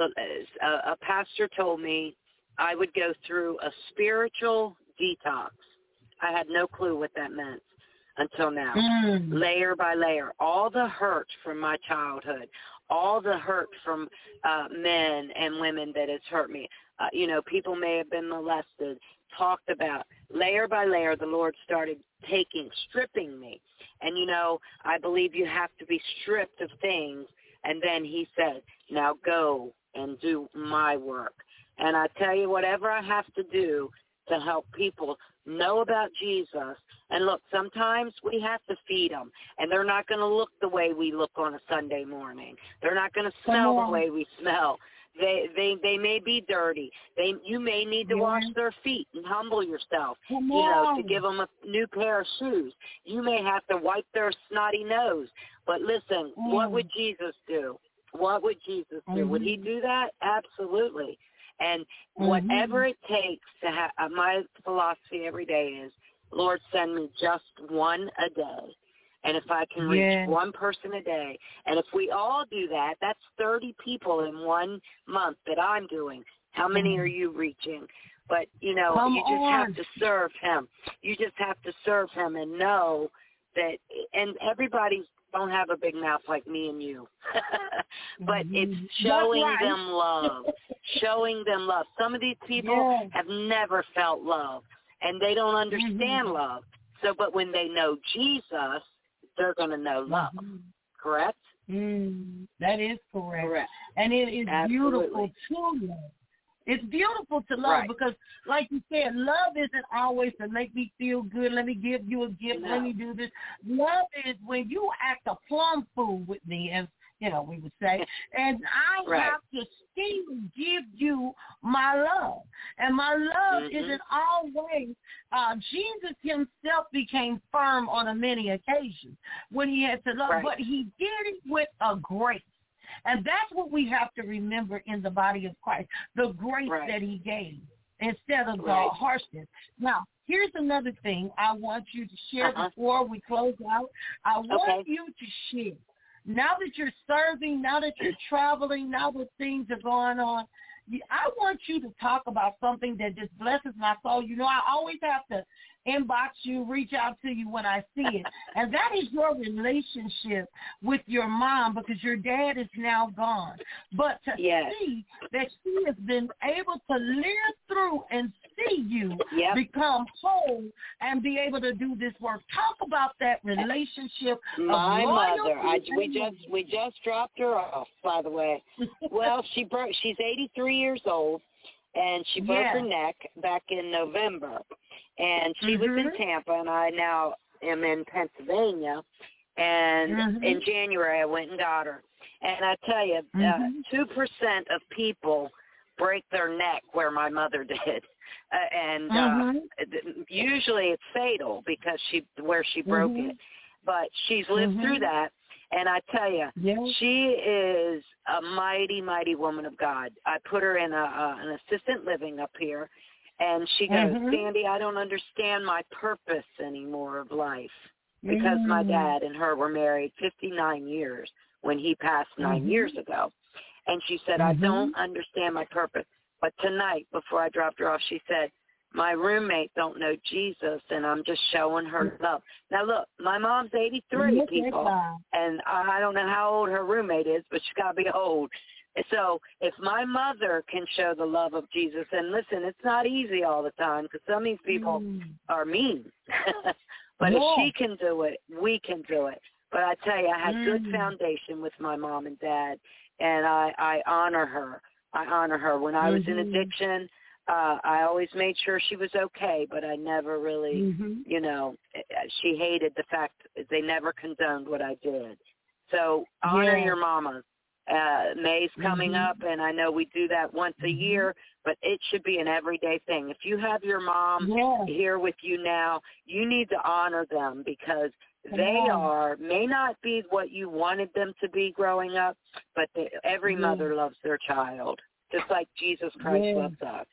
a pastor told me I would go through a spiritual detox. I had no clue what that meant until now. Layer by layer, all the hurt from my childhood, all the hurt from men and women that has hurt me. You know, people may have been molested, talked about. Layer by layer, the Lord started stripping me. And, you know, I believe you have to be stripped of things. And then he said, now go and do my work. And I tell you, whatever I have to do to help people know about Jesus. And look, sometimes we have to feed them, and they're not going to look the way we look on a Sunday morning. They're not going to smell the way we smell. They may be dirty. You may need to wash their feet and humble yourself, you know, to give them a new pair of shoes. You may have to wipe their snotty nose. But listen, what would Jesus do? What would Jesus do? Would he do that? Absolutely. And whatever it takes to have, my philosophy every day is, Lord, send me just one a day. And if I can reach one person a day, and if we all do that, that's 30 people in 1 month that I'm doing. How many are you reaching? But, you know, you just have to serve him. You just have to serve him and know that, and everybody don't have a big mouth like me and you. But it's showing them love. Showing them love. Some of these people have never felt love. and they don't understand love. So, but when they know Jesus, they're going to know love. Correct? That is correct. And it is beautiful to love. It's beautiful to love because, like you said, love isn't always to make me feel good. Let me give you a gift. Let me do this. Love is when you act a plum fool with me, as we would say, and I have to still give you my love. And my love isn't always. Jesus himself became firm on many occasions when he had to love, but he did it with a grace. And that's what we have to remember in the body of Christ, the grace that he gave instead of the harshness. Now, here's another thing I want you to share before we close out. I want you to share. Now that you're serving, now that you're traveling, now that things are going on, I want you to talk about something that just blesses my soul. I always have to inbox you, reach out to you when I see it. And that is your relationship with your mom, because your dad is now gone. But to see that she has been able to live through and see you become whole and be able to do this work. Talk about that relationship. My mother, we just dropped her off, by the way. Well, she's 83 years old, and she broke her neck back in November. And she was in Tampa, and I now am in Pennsylvania. And in January, I went and got her. And I tell you, 2% of people break their neck where my mother did. Usually it's fatal because where she broke it. But she's lived through that. And I tell you, she is a mighty, mighty woman of God. I put her in an assistant living up here. And she goes, Sandy, I don't understand my purpose anymore of life, because my dad and her were married 59 years when he passed 9 years ago. And she said, I don't understand my purpose. But tonight, before I dropped her off, she said, my roommate don't know Jesus, and I'm just showing her love. Now, look, my mom's 83, people, and I don't know how old her roommate is, but she's got to be old. So if my mother can show the love of Jesus, and listen, it's not easy all the time, because some of these people are mean. But if she can do it, we can do it. But I tell you, I had good foundation with my mom and dad, and I honor her. I honor her. When I was in addiction, I always made sure she was okay, but I never really, she hated the fact that they never condoned what I did. So honor your mamas. May's coming up, and I know we do that once a year, but it should be an everyday thing. If you have your mom here with you now, you need to honor them, because they may not be what you wanted them to be growing up, but every mother loves their child, just like Jesus Christ loves us.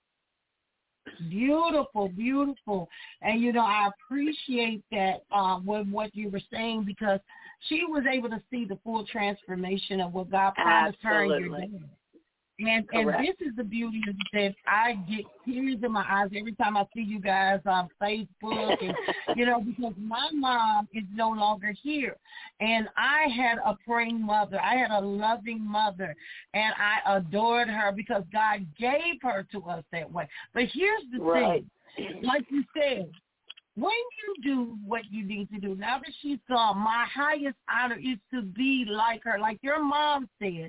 Beautiful, beautiful. And, I appreciate that with what you were saying, because she was able to see the full transformation of what God promised her and your dad. And this is the beauty of that. I get tears in my eyes every time I see you guys on Facebook, and because my mom is no longer here, and I had a praying mother, I had a loving mother, and I adored her because God gave her to us that way. But here's the thing, like you said, when you do what you need to do, now that she's gone, my highest honor is to be like her, like your mom said.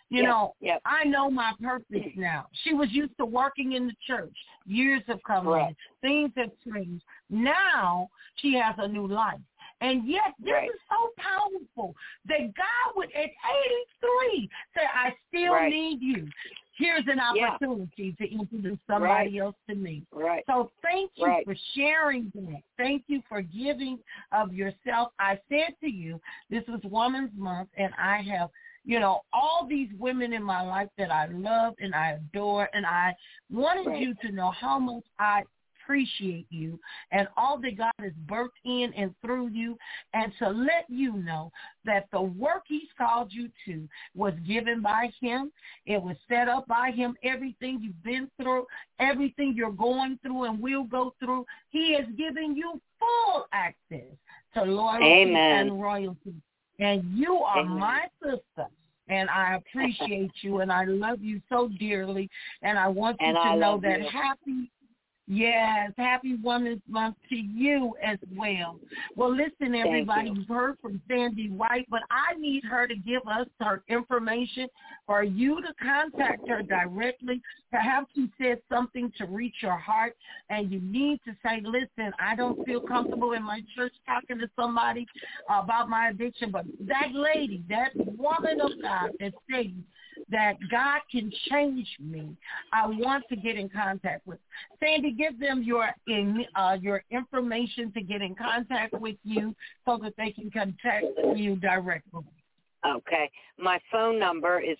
I know my purpose now. She was used to working in the church. Years have come in. Things have changed. Now she has a new life. And yet this is so powerful that God would, at 83, say, I still need you. Here's an opportunity to introduce somebody else to me. So thank you for sharing that. Thank you for giving of yourself. I said to you, this was Women's Month, and I have all these women in my life that I love and I adore, and I wanted you to know how much I appreciate you and all that God has birthed in and through you, and to let you know that the work he's called you to was given by him. It was set up by him. Everything you've been through, everything you're going through and will go through, he has given you full access to loyalty and royalty. And you are my sister, and I appreciate you, and I love you so dearly, and I want you to know that Yes, happy Women's Month to you as well. Well, listen, everybody, you've heard from Sandy White, but I need her to give us her information for you to contact her directly. Perhaps you said something to reach your heart, and you need to say, listen, I don't feel comfortable in my church talking to somebody about my addiction, but that lady, that woman of God that says that God can change me, I want to get in contact with. Sandy, give them your information to get in contact with you so that they can contact you directly. Okay. My phone number is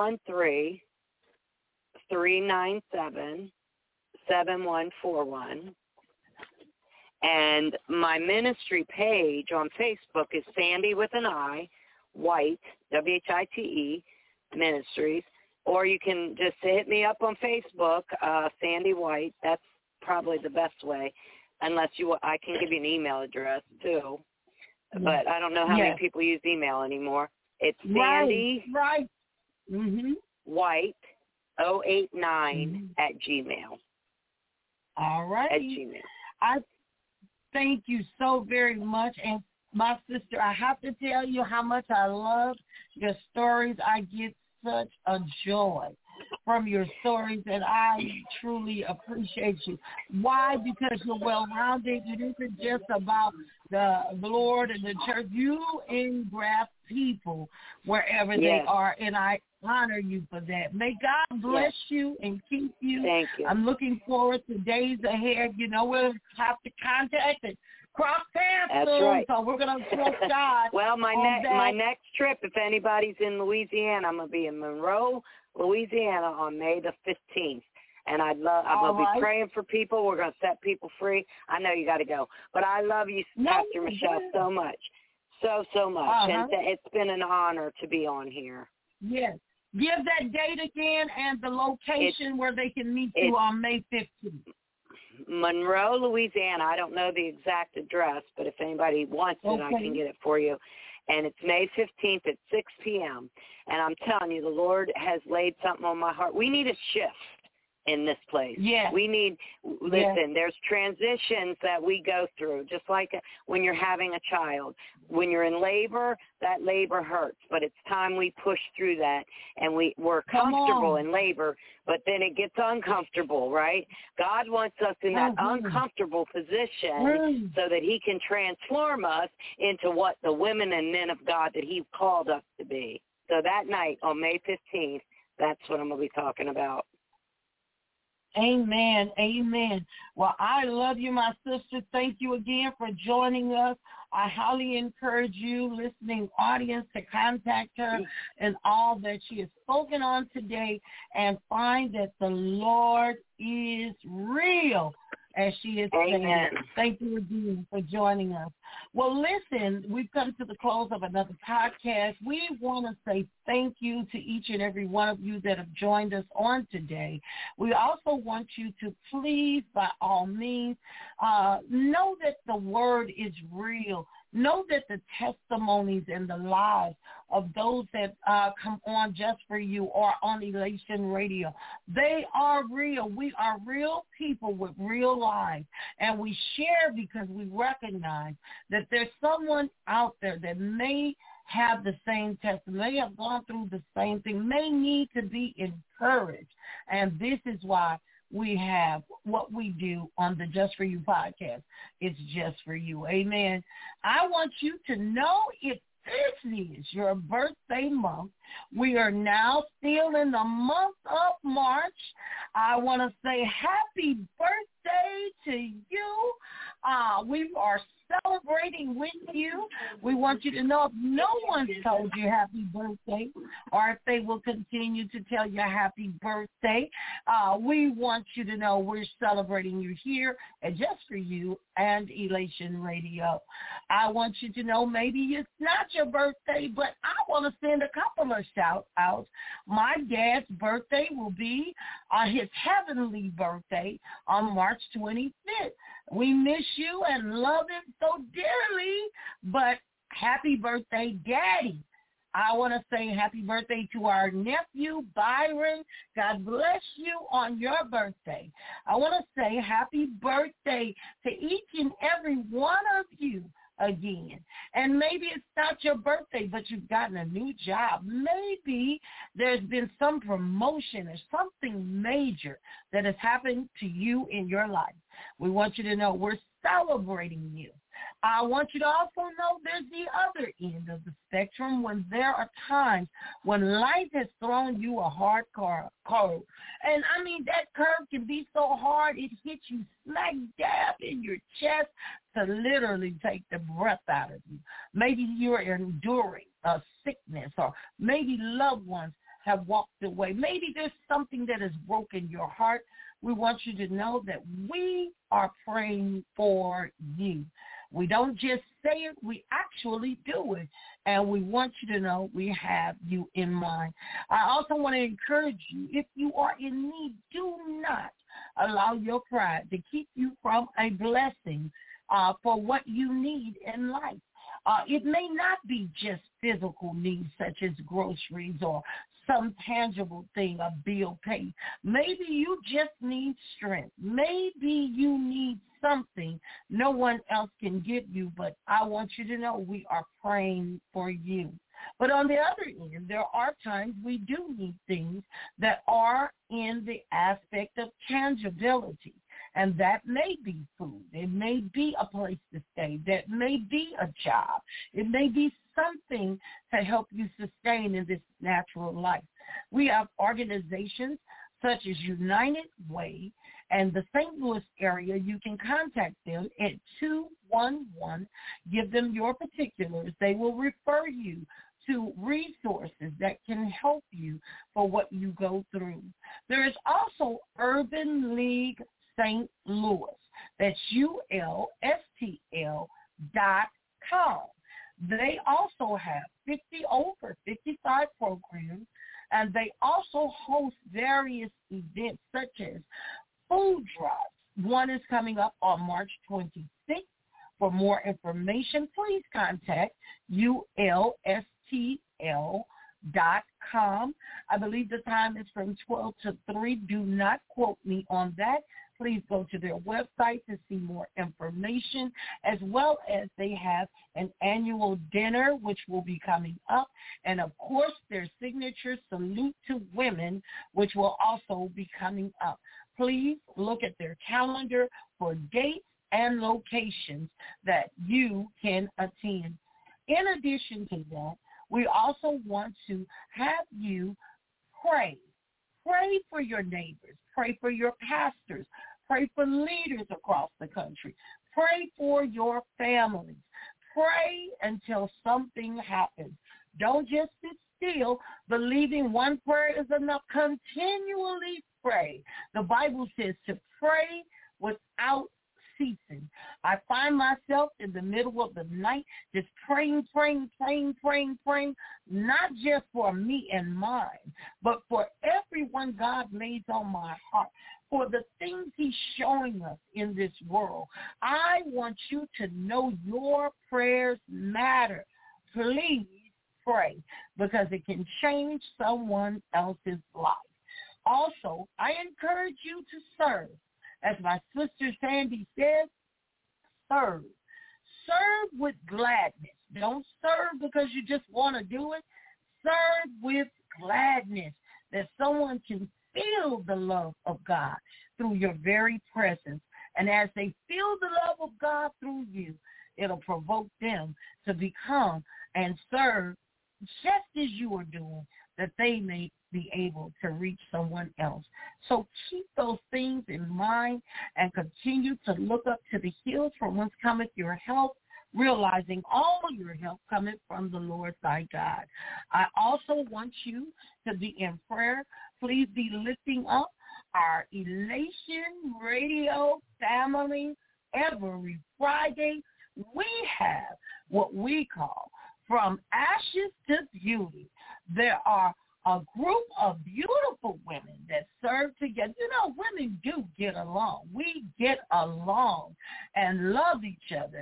813-397-7141. And my ministry page on Facebook is Sandy with an I, White, W-H-I-T-E, Ministries. Or you can just hit me up on Facebook, Sandy White. That's probably the best way, unless I can give you an email address too. But I don't know how many people use email anymore. It's Sandy White 089 at Gmail. All right. At Gmail. I thank you so very much. And my sister, I have to tell you how much I love your stories. I get such a joy from your stories, and I truly appreciate you. Why? Because you're well-rounded. It isn't just about the Lord and the church. You engraft people wherever they are, and I honor you for that. May God bless you and keep you. Thank you. I'm looking forward to days ahead. You know, we'll have to contact and cross paths soon, right. So we're going to trust God. Well, my next trip, if anybody's in Louisiana, I'm going to be in Monroe, Louisiana on May the 15th. And I'm going to be praying for people. We're going to set people free. I know you got to go. But I love you, Pastor Michelle, so much. So much. And it's been an honor to be on here. Yes. Give that date again and the location where they can meet you on May 15th. Monroe, Louisiana. I don't know the exact address, but if anybody wants it, I can get it for you. And it's May 15th at 6 p.m. And I'm telling you, the Lord has laid something on my heart. We need a shift in this place. Yeah. We need, listen, there's transitions that we go through, just like when you're having a child. When you're in labor, that labor hurts, but it's time we push through that, and we're comfortable in labor, but then it gets uncomfortable, right? God wants us in that uncomfortable position so that he can transform us into what the women and men of God that he called us to be. So that night on May 15th, that's what I'm going to be talking about. Amen. Amen. Well, I love you, my sister. Thank you again for joining us. I highly encourage you, listening audience, to contact her and all that she has spoken on today and find that the Lord is real, as she is saying. Thank you again for joining us. Well, listen, we've come to the close of another podcast. We want to say thank you to each and every one of you that have joined us on today. We also want you to please, by all means, know that the word is real. Know that the testimonies and the lives of those that come on Just For You or on Elation Radio, they are real. We are real people with real lives, and we share because we recognize that there's someone out there that may have the same testimony, may have gone through the same thing, may need to be encouraged, and this is why we have what we do on the Just For You podcast. It's just for you. Amen. I want you to know if this is your birthday month, we are now still in the month of March. I want to say happy birthday to you. We are celebrating with you. We want you to know if no one told you happy birthday or if they will continue to tell you happy birthday, we want you to know we're celebrating you here at Just For You and Elation Radio. I want you to know maybe it's not your birthday, but I want to send a couple of shout-outs. My dad's birthday will be his heavenly birthday on March 25th. We miss you and love him so dearly, but happy birthday, Daddy. I want to say happy birthday to our nephew, Byron. God bless you on your birthday. I want to say happy birthday to each and every one of you again. And maybe it's not your birthday, but you've gotten a new job. Maybe there's been some promotion or something major that has happened to you in your life. We want you to know we're celebrating you. I want you to also know there's the other end of the spectrum when there are times when life has thrown you a hard curve. And, I mean, that curve can be so hard it hits you smack dab in your chest to literally take the breath out of you. Maybe you're enduring a sickness, or maybe loved ones have walked away. Maybe there's something that has broken your heart. We want you to know that we are praying for you. We don't just say it, we actually do it. And we want you to know we have you in mind. I also want to encourage you, if you are in need, do not allow your pride to keep you from a blessing for what you need in life. It may not be just physical needs such as groceries or some tangible thing, a bill paid. Maybe you just need strength. Maybe you need something no one else can give you, but I want you to know we are praying for you. But on the other end, there are times we do need things that are in the aspect of tangibility. And that may be food. It may be a place to stay. That may be a job. It may be something to help you sustain in this natural life. We have organizations such as United Way and the St. Louis area. You can contact them at 211. Give them your particulars. They will refer you to resources that can help you for what you go through. There is also Urban League St. Louis. That's ULSTL.com. They also have 55 programs, and they also host various events such as food drives. One is coming up on March 26th. For more information, please contact ULSTL.com. I believe the time is from 12 to 3. Do not quote me on that. Please go to their website to see more information, as well as they have an annual dinner, which will be coming up. And, of course, their signature Salute to Women, which will also be coming up. Please look at their calendar for dates and locations that you can attend. In addition to that, we also want to have you pray. Pray for your neighbors. Pray for your pastors. Pray for leaders across the country. Pray for your families. Pray until something happens. Don't just sit still, believing one prayer is enough. Continually pray. The Bible says to pray without ceasing. I find myself in the middle of the night just praying, not just for me and mine, but for everyone God lays on my heart, for the things he's showing us in this world. I want you to know your prayers matter. Please pray, because it can change someone else's life. Also, I encourage you to serve. As my sister Sandy says, serve. Serve with gladness. Don't serve because you just want to do it. Serve with gladness, that someone can feel the love of God through your very presence. And as they feel the love of God through you, it'll provoke them to become and serve just as you are doing, that they may be able to reach someone else. So keep those things in mind and continue to look up to the hills from whence cometh your help, realizing all your help cometh from the Lord thy God. I also want you to be in prayer. Please be lifting up our Elation Radio family every Friday. We have what we call From Ashes to Beauty. There are a group of beautiful women that serve together. You know, women do get along. We get along and love each other.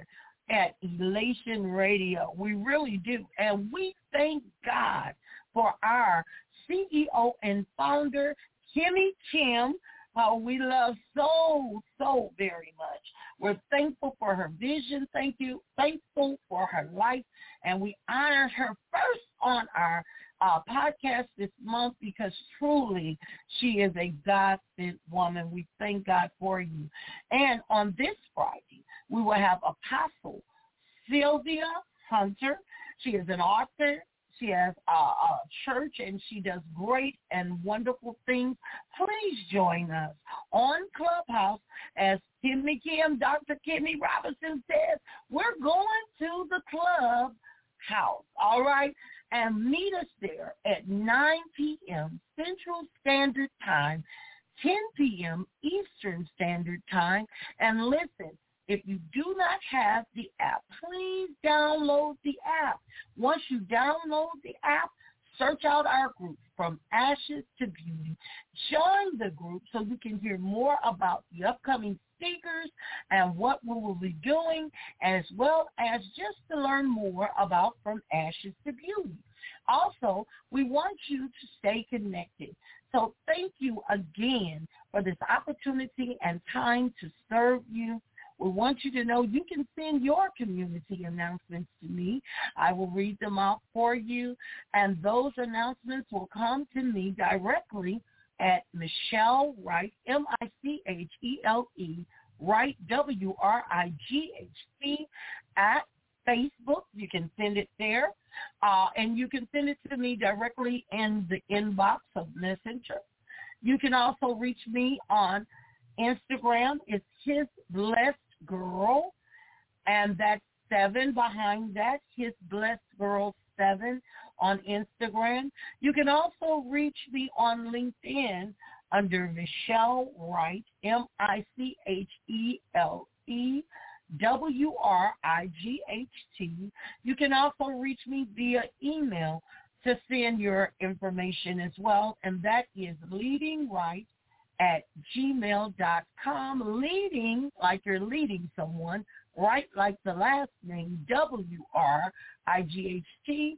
at Elation Radio. We really do. And we thank God for our CEO and founder, Kimmy Kim, who we love so very much. We're thankful for her vision. Thankful for her life. And we honored her first on our podcast this month because truly she is a God-sent woman. We thank God for you. And on this Friday, we will have Apostle Sylvia Hunter. She is an author. She has a church, and she does great and wonderful things. Please join us on Clubhouse. As Kimmy Kim, Dr. Kimmy Robinson says, we're going to the Clubhouse, all right? And meet us there at 9 p.m. Central Standard Time, 10 p.m. Eastern Standard Time. And listen, if you do not have the app, please download the app. Once you download the app, search out our group, From Ashes to Beauty. Join the group so you can hear more about the upcoming speakers and what we will be doing, as well as just to learn more about From Ashes to Beauty. Also, we want you to stay connected. So thank you again for this opportunity and time to serve you. We want you to know you can send your community announcements to me. I will read them out for you, and those announcements will come to me directly at Michelle Wright, M-I-C-H-E-L-E, Wright, W-R-I-G-H-T, at Facebook. You can send it there, and you can send it to me directly in the inbox of Messenger. You can also reach me on Instagram. It's His Blessed Girl, and that's 7 behind that, His Blessed Girl 7 on Instagram. You can also reach me on LinkedIn under Michelle Wright, M-I-C-H-E-L-E, W-R-I-G-H-T. You can also reach me via email to send your information as well, and that is leadingwright@gmail.com. Leading, like you're leading someone, right like the last name, W-R-I-G-H-T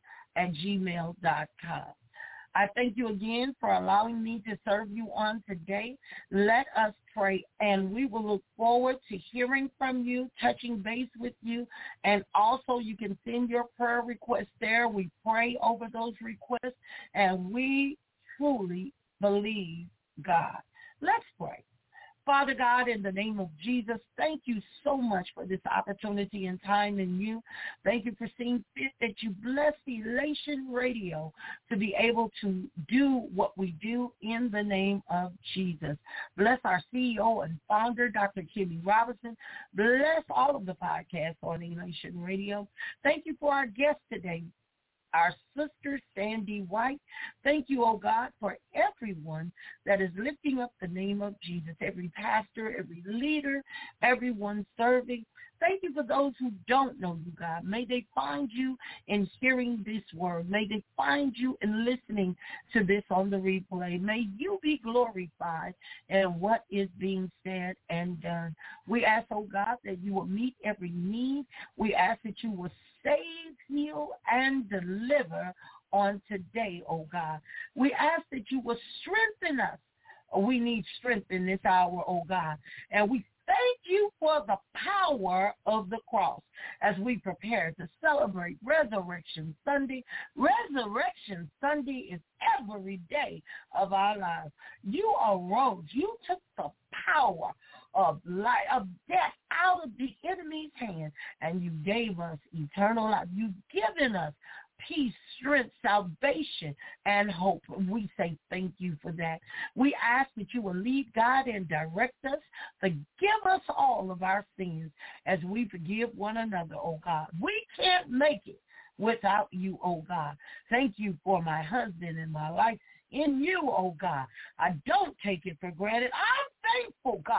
@gmail.com. I thank you again for allowing me to serve you on today. Let us pray, and we will look forward to hearing from you, touching base with you, and also you can send your prayer requests there. We pray over those requests, and we truly believe God. Let's pray. Father God, in the name of Jesus, thank you so much for this opportunity and time in you. Thank you for seeing fit that you bless Elation Radio to be able to do what we do in the name of Jesus. Bless our CEO and founder, Dr. Kimmy Robinson. Bless all of the podcasts on Elation Radio. Thank you for our guest today, our sister, Sandy White. Thank you, oh God, for everyone that is lifting up the name of Jesus, every pastor, every leader, everyone serving. Thank you for those who don't know you, God. May they find you in hearing this word. May they find you in listening to this on the replay. May you be glorified in what is being said and done. We ask, oh God, that you will meet every need. We ask that you will save, heal, and deliver on today, oh God. We ask that you will strengthen us. We need strength in this hour, oh God. And we thank you for the power of the cross as we prepare to celebrate Resurrection Sunday. Resurrection Sunday is every day of our lives. You arose. You took the power of life, of death out of the enemy's hand, and you gave us eternal life. You've given us peace, strength, salvation, and hope. We say thank you for that. We ask that you will lead, guide, and direct us. Forgive us all of our sins as we forgive one another, oh God. We can't make it without you, oh God. Thank you for my husband and my life in you, oh God. I don't take it for granted. I'm thankful, God,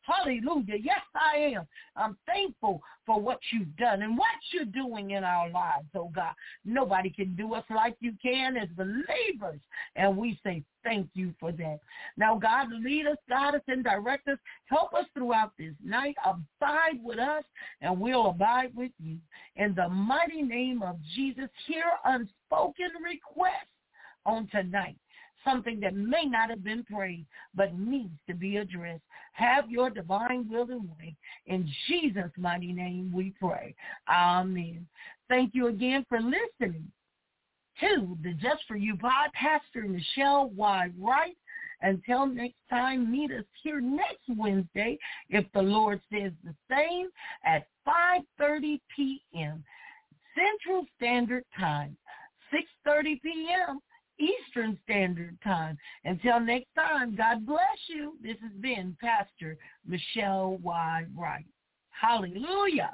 Hallelujah. Yes, I am. I'm thankful for what you've done and what you're doing in our lives, oh God. Nobody can do us like you can as believers, and we say thank you for that. Now, God, lead us, guide us, and direct us. Help us throughout this night. Abide with us, and we'll abide with you. In the mighty name of Jesus, hear unspoken requests on tonight. Something that may not have been prayed, but needs to be addressed. Have your divine will and way. In Jesus' mighty name we pray. Amen. Thank you again for listening to the Just For You pod. Pastor Michelle Y. Wright. Until next time, meet us here next Wednesday, if the Lord says the same, at 5:30 p.m. Central Standard Time, 6:30 p.m. Eastern Standard Time. Until next time, God bless you. This has been Pastor Michelle Y. Wright. Hallelujah.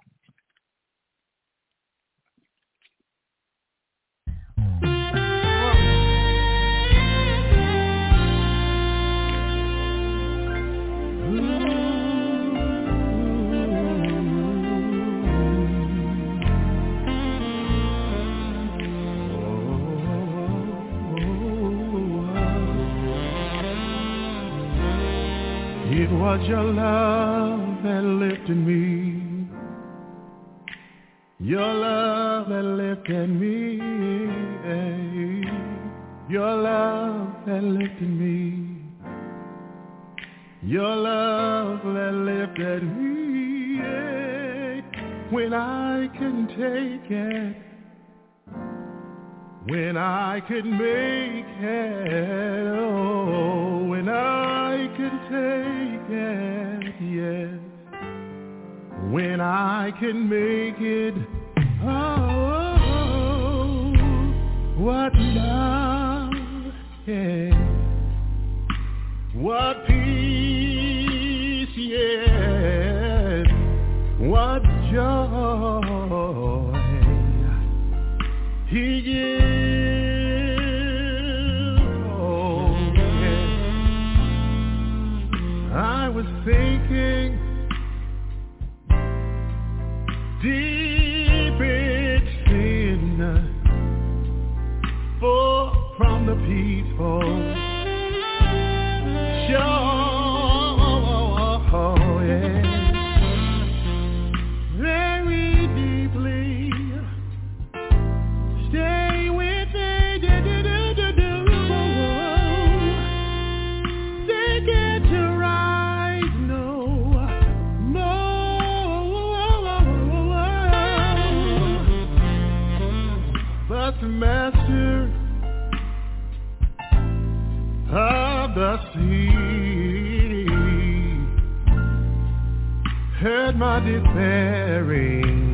It was your love that lifted me, your love that lifted me, your love that lifted me, your love that lifted me, when I couldn't take it, when I could make it, oh, when I could take it, yes, when I could make it, oh, what love, yes, what peace, yes, what joy He gives. I was thinking deep in sin, for from the peaceful shore, yeah, very deeply, stay with me, they get to rise no more, but the master of the sea heard my despairing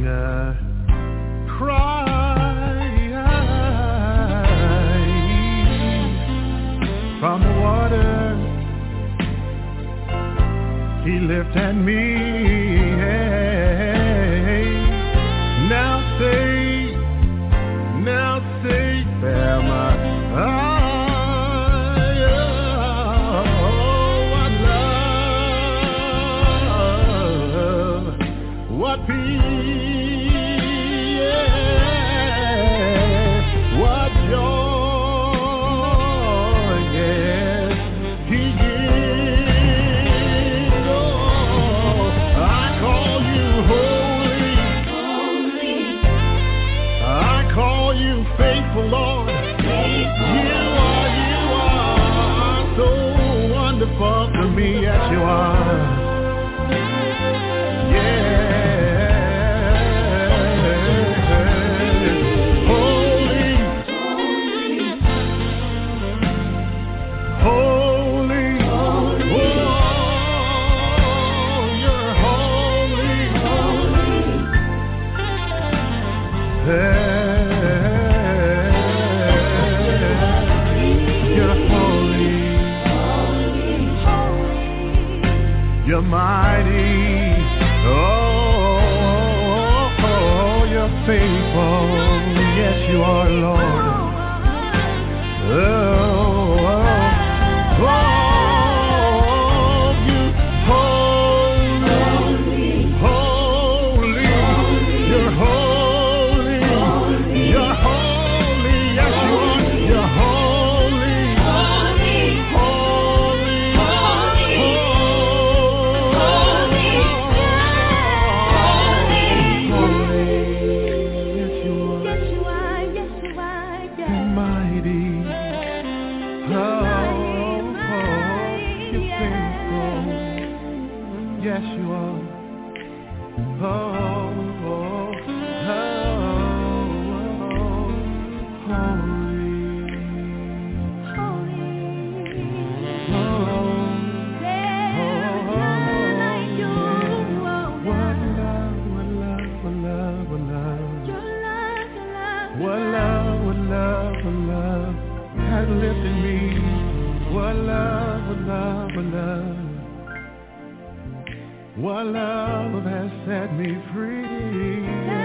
cry. From the water He lifted me. Now say, bear my what peace, yeah, what joy, yes, He gives. Oh, I call you holy, I call you faithful, Lord. You are so wonderful to me, yes you are. You're mighty, oh, you're faithful, yes you are, Lord. Oh, you holy. What love has set me free.